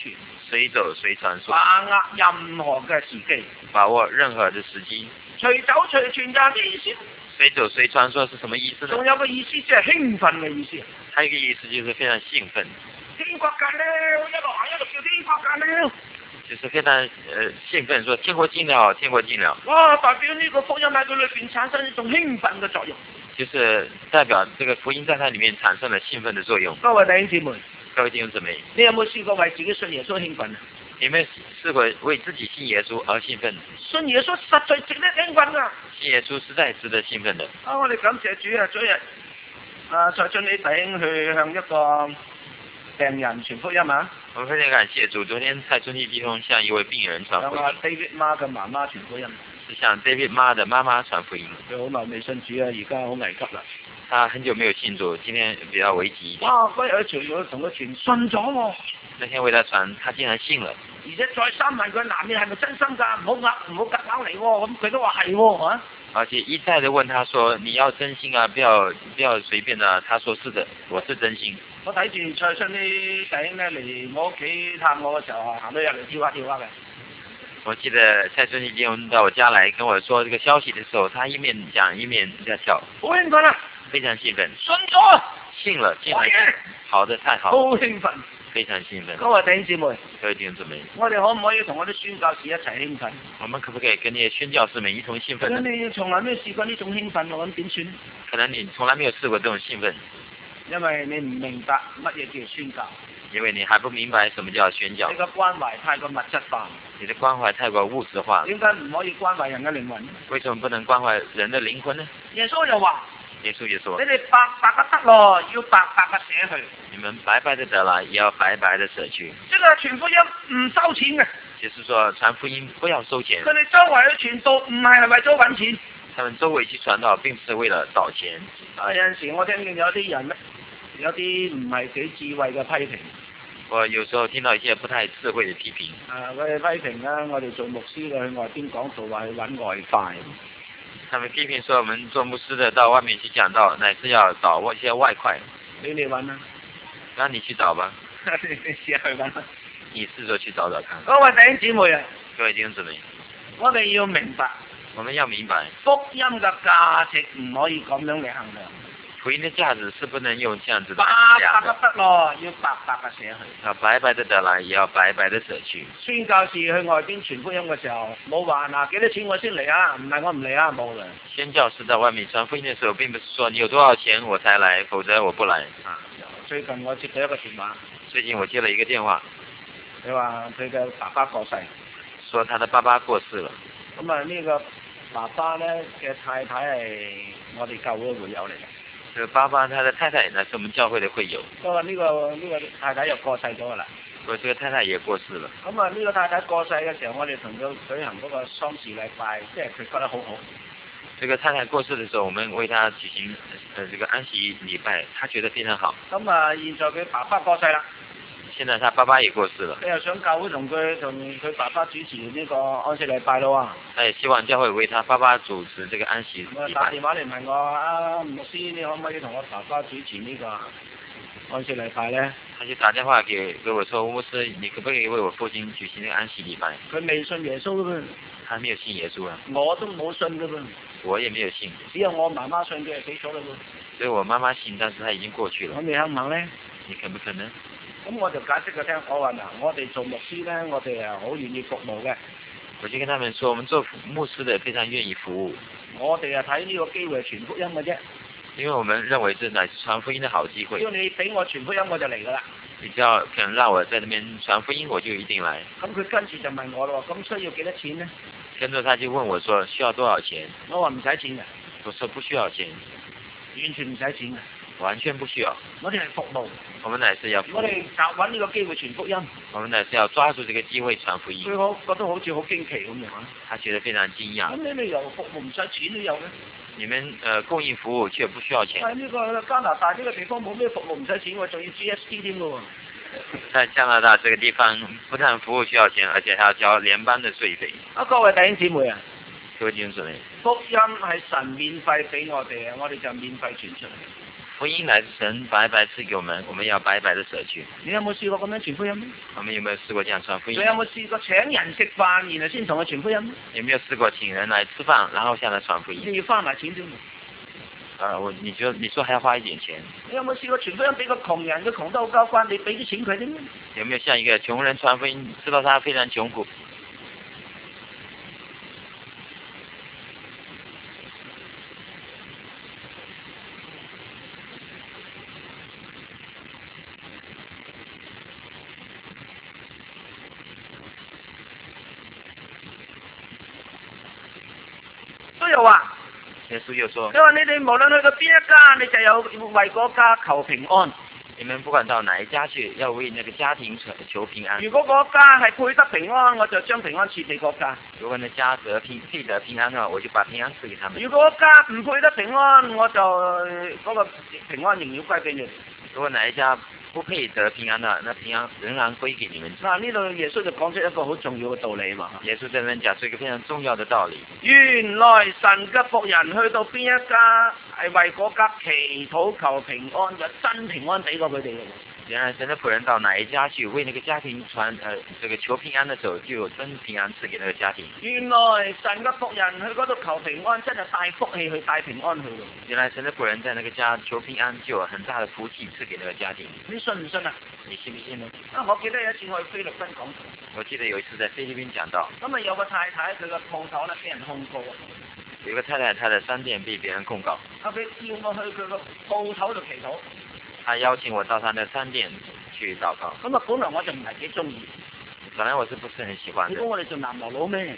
隨走隨傳說， 把握任何嘅時機。 把握任何的時機。 隨走隨傳有啲意思。 隨走隨傳說是什麼意思呢？ 仲有個意思即係興奮嘅意思。 還有一個意思就是非常興奮。 天國近了，一路行一路叫天國近了。 就是非常興奮，說天國近了，天國近了。 哇！代表呢個福音喺佢裏邊產生一種興奮嘅作用。 就是代表這個福音在它裏面產生了興奮的作用。 各位弟兄姊妹， 各位弟兄姊妹， 你有冇試過為自己信耶穌興奮啊？ 你有沒有試過為自己信耶穌而興奮？ 信耶穌實在值得興奮啊！ 信耶穌實在值得興奮的。 我哋感謝主啊！昨日蔡俊禮弟兄去向一個病人傳福音啊！ 我們非常感謝主，昨天蔡春義弟兄向一位病人傳福音。 向 David 媽嘅媽媽傳福音。 是向 David 媽的媽媽傳福音。 佢好耐未信主啊，而家好危急啦。 他很久沒有信主，今天比較危急一點。 哇！嗰日去傳，我同佢傳信咗喎。 那天為他傳，他竟然信了。 而且再三問佢男人係咪真心㗎？唔好夾硬嚟喎。咁佢都話係喎嚇。 而且一再的問他說：你要真心啊，不要隨便啊。他說是的，我是真心。我睇住蔡春啲弟兄咧嚟我屋企探我嘅時候，行到入嚟跳下跳下嘅。我記得蔡春義弟兄到我家來跟我說這個消息的時候，他一面講一面在跳。好興奮啊！非常興奮。信咗。信了，進來。好的，太好。好興奮。非常興奮。各位弟兄姊妹。各位弟兄姊妹。我哋可唔可以同我啲宣教士一齊興奮？我們可不可以跟那些宣教士們一同興奮？你從來沒有試過呢種興奮，我咁點算？可能你從來沒有試過這種興奮。因為你唔明白乜嘢叫宣教。因為你還不明白什麼叫宣教。你個關懷太過物質化。你的關懷太過物質化。點解唔可以關懷人嘅靈魂？為什麼不能關懷人的靈魂呢？耶穌又話。耶穌也說。你哋白白嘅得來，要白白嘅捨去。你們白白的得來，也要白白的捨去。即係傳福音唔收錢嘅。就是說傳福音不要收錢。佢哋周圍去傳道唔係為咗揾錢。他們周圍去傳道並不是為了找錢。有陣時我聽見有啲人有啲唔係幾智慧嘅批評。我有時候聽到一些不太智慧嘅批評。佢哋批評啦，我哋做牧師嘅去外邊講道話去揾外快。他們批評說我們做牧師的到外面去講道，乃是要找一些外快。你嚟揾啦，讓你去找吧。你試下去揾。你試着去找找看。各位弟兄姊妹啊，各位弟兄姊妹，我哋要明白。我們要明白。福音嘅價值唔可以咁樣嚟衡量。福音的價值是不能用這樣子的。白白的得來，要白白的捨去。要白白的得來，也要白白的捨去。宣教士去外邊傳福音嘅時候，冇話嗱幾多錢我先嚟啊，唔係我唔嚟啊，冇嘅。宣教士在外面傳福音嘅時候，並不是說你有多少錢我才來，否則我不來。最近我接到一個電話。最近我接了一個電話。佢話佢嘅爸爸過世。說他的爸爸過世了。咁啊呢個爸爸咧嘅太太係我哋教會嘅會友嚟嘅。這個爸爸他的太太呢，是我們教會的會友。不過呢個太太又過世咗噶啦。我這個太太也過世了。咁啊呢個太太過世嘅時候，我哋同佢舉行嗰個喪事禮拜，即係佢覺得好好。這個太太過世的時候，我們為他舉行這個安息禮拜，他覺得非常好。咁啊，現在佢爸爸過世啦。現在他爸爸也過世了。佢又想教會同佢爸爸主持呢個安息禮拜咯啊。他也希望教會為他爸爸主持這個安息禮拜。打電話嚟問我啊，牧師，你可唔可以同我爸爸主持呢個安息禮拜咧？他就打電話給我說，牧師，你可不可以為我父親舉行呢個安息禮拜？佢未信耶穌噶噃。他沒有信耶穌啊。我都冇信噶噃。我也沒有信。只有我媽媽信，佢係死咗啦噃。所以我媽媽信，但是他已經過去了。咁你肯唔肯咧？你肯不肯呢？咁我就解釋佢聽，我話嗱，我哋做牧師咧，我哋係好願意服務嘅。我就跟他們說，我們做牧師的非常願意服務。我哋係睇呢個機會傳福音嘅啫。因為我們認為這乃是傳福音的好機會。只要你俾我傳福音，我就嚟噶啦。你只要肯讓我在那邊傳福音，我就一定來。咁佢跟住就問我咯，咁需要幾多錢呢？跟住他就問我說，需要多少錢？我話唔使錢嘅。我說不需要錢，完全唔使錢嘅。完全不需要。我哋係服務。我們乃是要服務。我哋找揾呢個機會傳福音。我們乃是要抓住這個機會傳福音。佢覺得好似好驚奇咁樣。他覺得非常驚訝。咁你哋又服務唔使錢都有咧？你們供應服務卻不需要錢。喺呢個加拿大呢個地方冇咩服務唔使錢，我仲要 GST 添喎。在加拿大這個地方，不但服務需要錢，而且還要交聯邦的稅費。各位弟兄姊妹啊，各位弟兄姊妹，福音係神免費俾我哋啊，我哋就免費傳出嚟。 福音乃是神白白赐給我們要白白的捨去。 你有冇試過咁樣傳福音？ 我們有沒有試過這樣傳福音？ 你有冇試過請人食飯，然後先同佢傳福音？ 有沒有試過請人來吃飯，然後向他傳福音？ 你要花埋錢添。 你說還要花一點錢？ 你有冇試過傳福音俾個窮人，佢窮得好交關，你俾啲錢佢添？ 有沒有向一個窮人傳福音，知道他非常窮苦？ 都有啊。 耶穌又說： 佢話你哋無論去到邊一家，你就有為嗰家求平安。 你們不管到哪一家去，要為那個家庭求平安。 如果嗰家係配得平安，我就將平安賜俾嗰家。 如果那家配得平安嘅話，我就把平安賜給他們。 如果家唔配得平安，我就嗰個平安仍要歸俾你。 如果哪一家不配得平安的，那平安仍然歸給你們。 嗱，呢度耶穌就講出一個好重要嘅道理嘛。 耶穌在那邊講出一個非常重要的道理。 原來神嘅僕人去到邊一家，係為嗰家祈禱求平安，就真平安俾過佢哋嘅。 原來神的僕人到哪一家去為那個家庭這個求平安的時候，就有真平安賜給那個家庭。 原來神嘅僕人去嗰度求平安，真係帶福氣去帶平安去。 原來神的僕人在那個家求平安，就有很大的福氣賜給那個家庭。 你信唔信啊？ 你信唔信呢？ 我記得有一次我去菲律賓講， 我記得有一次在菲律賓講到， 咁啊有個太太佢個鋪頭咧俾人控告， 有個太太她的商店被別人控告， 佢叫我去佢個鋪頭度祈禱。 他邀請我到他的商店去禱告。 咁啊，本來我就唔係幾中意。 本來我是不是很喜歡的。 你估我哋做南無佬咩？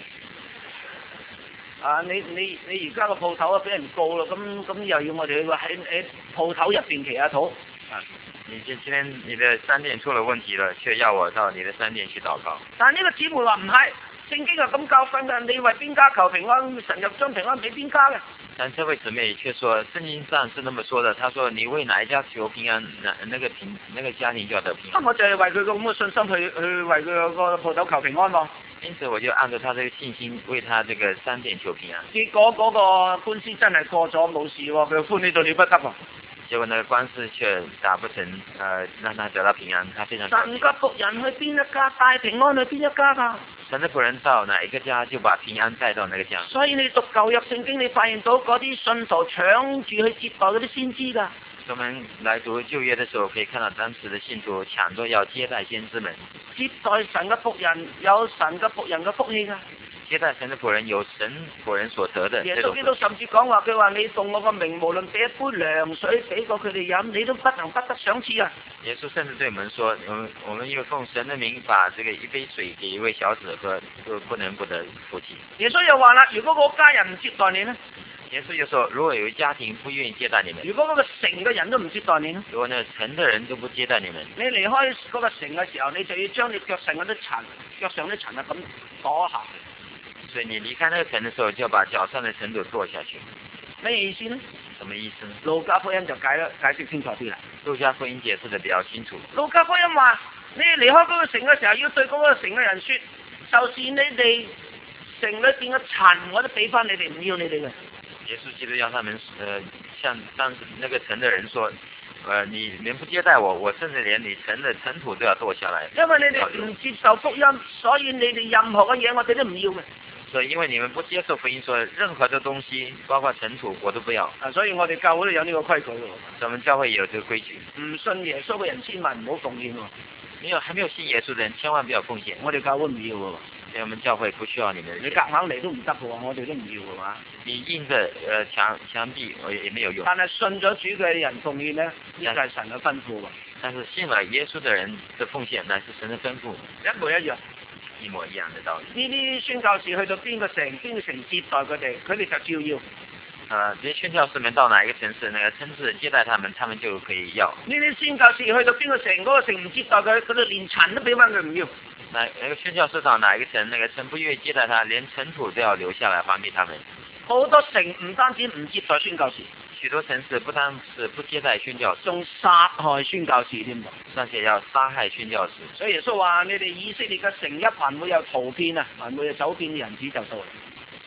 啊，你而家個鋪頭啊俾人告啦，咁又要我哋喺鋪頭入邊祈下禱。 啊，今天你的商店出了問題了，卻要我到你的商店去禱告。 但係呢個姊妹話唔係，聖經係咁教訓嘅，你為邊家求平安，神就將平安俾邊家嘅。 但這位姊妹卻說，聖經上是那麼說的。她說你為哪一家求平安，那個家庭就要得平安。 我就係為佢個咁嘅信心去為佢個鋪頭求平安喎。 因此我就按照他這個信心，為他這個商店求平安。 結果嗰個官司真係過咗冇事喎，佢歡喜到了不得喎。 結果那個官司卻打不成，讓他得到平安，他非常。 神嘅僕人去邊一家帶平安去邊一家㗎？ 神的僕人到哪一個家就把平安帶到那個家。 所以你讀舊約聖經，你發現到嗰啲信徒搶住去接待嗰啲先知㗎。 我們來讀舊約的時候，可以看到當時的信徒搶着要接待先知們。 接待神嘅僕人有神嘅僕人嘅福氣㗎。 接待神的僕人有神僕人所得的。 耶穌基督甚至講話，佢話你奉我個名，無論俾一杯涼水俾過佢哋飲，你都不能不得賞賜啊！ 耶穌甚至對我們說，我們又奉神的名把這個一杯水給一位小子喝，都不能不得福氣。 耶穌又話啦，如果個家人唔接待你呢？ 耶穌就說，如果有一家庭不願意接待你們， 如果嗰個城嘅人都唔接待你呢？ 如果那個城的人都不接待你們， 你離開嗰個城嘅時候，你就要將你腳上嗰啲塵啊咁躲下。 所以你離開那個城的時候，就要把腳上的塵土跺下去。 咩意思呢？ 什麼意思呢？ 路加福音就解釋清楚啲啦。 路加福音解釋得比較清楚。 路加福音話，你離開嗰個城嘅時候，要對嗰個城嘅人說，就是你哋城裏邊嘅塵，我都俾翻你哋，唔要你哋嘅。 耶穌基督要他們向當時那個城的人說，你們不接待我，我甚至連你城的塵土都要跺下來。 因為你哋唔接受福音，所以你哋任何嘅嘢我哋都唔要嘅。 所以因為你們不接受福音，說任何的東西，包括塵土，我都不要。 所以我哋教會都有呢個規矩喎。 我們教會也有這個規矩。 唔信耶穌嘅人千萬唔好奉獻喎。 還沒有信耶穌的人，千萬不要奉獻。 我哋教會唔要喎。 所以我們教會不需要你們。 你夾硬嚟都唔得嘅喎，我哋都唔要嘅嘛。 你印着牆壁，也沒有用。 但係信咗主嘅人奉獻呢，呢個係神嘅吩咐喎。 但是信了耶穌的人的奉獻，乃是神的吩咐， 一模一樣。 一模一樣的道理。 呢啲宣教士去到邊個城接待佢哋就照要。 這些宣教士們到哪一個城市，那個親自接待他們就可以要。 呢啲宣教士去到邊個城，嗰個城唔接待佢，佢哋連塵都俾翻佢唔要。 那個宣教士到哪一個城，那個城不願意接待他，連塵土都要留下來還給他們。 好多城唔單止唔接待宣教士， 許多城市不單是不接待宣教士， 仲殺害宣教士添， 而且要殺害宣教士。 所以耶穌話：你哋以色列嘅城邑還會有逃騙啊，還會有走遍嘅人子就到嚟。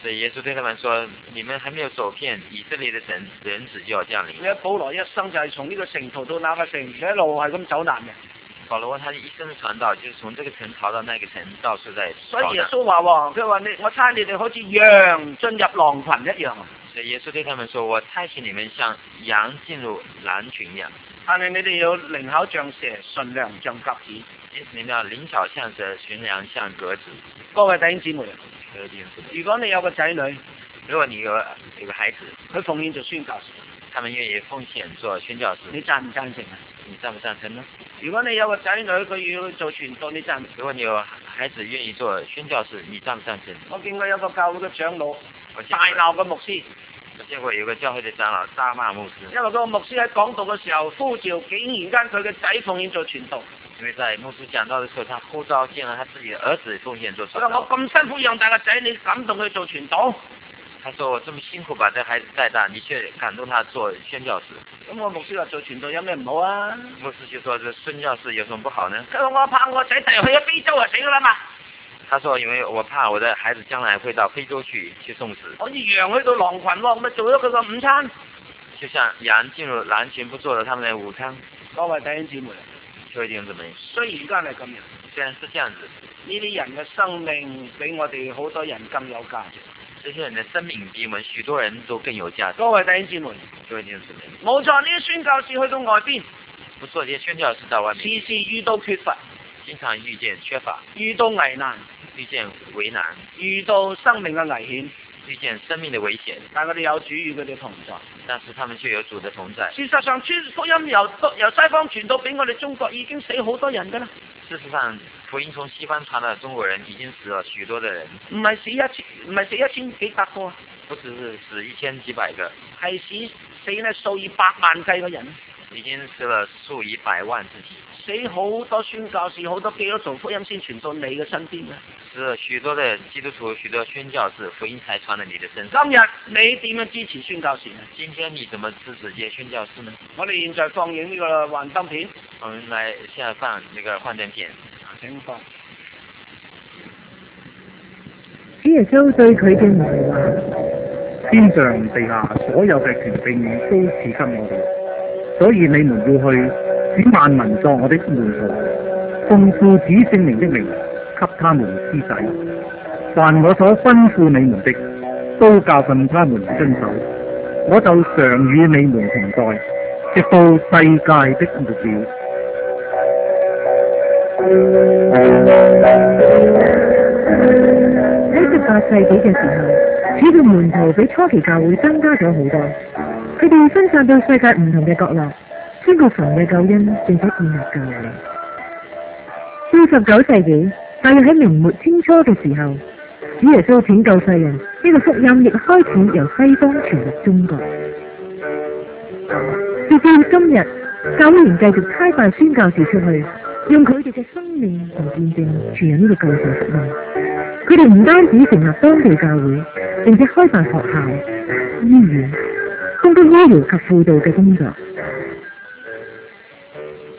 所以耶穌對他們說：你們還沒有走遍以色列的城，人子就要降臨。 你睇保羅一生就係從呢個城逃到那個城，一路係咁走難嘅。 保羅他一生的傳道就是從這個城逃到那個城，到處在。 所以耶穌話喎，佢話我差你哋好似羊進入狼群一樣。 所以耶穌對他們說：我差遣你們像羊進入狼群一樣。 但係你哋要靈巧像蛇，馴良像鴿子。 因此你們要靈巧像蛇，馴良像鴿子。 各位弟兄姊妹， 如果你有個仔女， 如果你有個孩子， 佢奉獻做宣教士， 他們願意奉獻做宣教士， 你贊唔贊成啊？ 你贊唔贊成呢？ 如果你有個仔女，佢要做傳道，你贊？ 如果你有孩子願意做宣教士，你贊唔贊成？ 我見過有個教會嘅長老大鬧個牧師。 我見過有個教會嘅長老大罵牧師， 因為嗰個牧師喺講道嘅時候呼召，竟然間佢嘅仔奉獻做傳道。 因為在牧師講道嘅時候，他呼召見了他自己的兒子奉獻做傳道。 佢話我咁辛苦養大個仔，你感動佢做傳道？ 他說我這麼辛苦把這孩子帶大，你卻感動他做宣教士。 咁我牧師話做傳道有咩唔好啊？ 牧師就說這宣教士有什麼不好呢？ 佢話我怕我仔第日去咗非洲就死㗎啦嘛。 他說因為我怕我的孩子將來會到非洲去送死。 好似羊去到狼群喎，咪做咗佢個午餐。 就像羊進入狼群，不做了他們的午餐。 各位弟兄姊妹， 各位弟兄姊妹， 雖然間係咁樣， 雖然是這樣子， 呢啲人嘅生命比我哋好多人更有價值。 這些人的生命比我們許多人都更有價值。 各位弟兄姊妹， 各位弟兄姊妹， 冇錯，呢啲宣教士去到外邊， 不錯，這些宣教士到外面， 時時遇到缺乏， 經常遇見缺乏， 遇到危難， 遇見為難， 遇到生命嘅危險， 遇見生命的危險。 但我哋有主與佢哋同在， 但是他們卻有主的同在。 事實上，傳福音由西方傳到俾我哋中國，已經死好多人㗎啦。 事實上，福音從西方傳到中國人，已經死了許多的人。 唔係死一千幾百個， 不只是死1000幾百個， 係死呢數以百萬計嘅人， 已經死了數以百萬自己。 死好多宣教士，好多基督徒福音先傳到你嘅身邊嘅。 死了許多的基督徒，許多宣教士，福音才傳到你的身上。 今日你點樣支持宣教士呢？ 今天你怎麼支持這些宣教士呢？ 我哋現在放映呢個幻燈片。 我們來現在放那個幻燈片。 請放。 主耶穌對佢嘅門徒話：天上地下所有嘅權柄都賜給我哋，所以你們要去，使萬民作我的門徒，奉父子聖靈的名，給他們施洗。凡我所吩咐你們的，都教訓他們遵守。我就常與你們同在，直到世界的末了。喺18世紀嘅時候，主嘅門徒比初期教會增加咗好多，佢哋分散到世界唔同嘅角落，宣告神嘅救恩，並且建立教會。到19世紀，大約喺明末清初嘅時候，主耶穌拯救世人呢個福音亦開始由西方傳入中國。直到今日，教會仍繼續差派宣教士出去，用佢哋嘅生命同見證傳入呢個救世福音。佢哋唔單止成立當地教會，並且開辦學校、醫院，供給醫療及輔導嘅工作。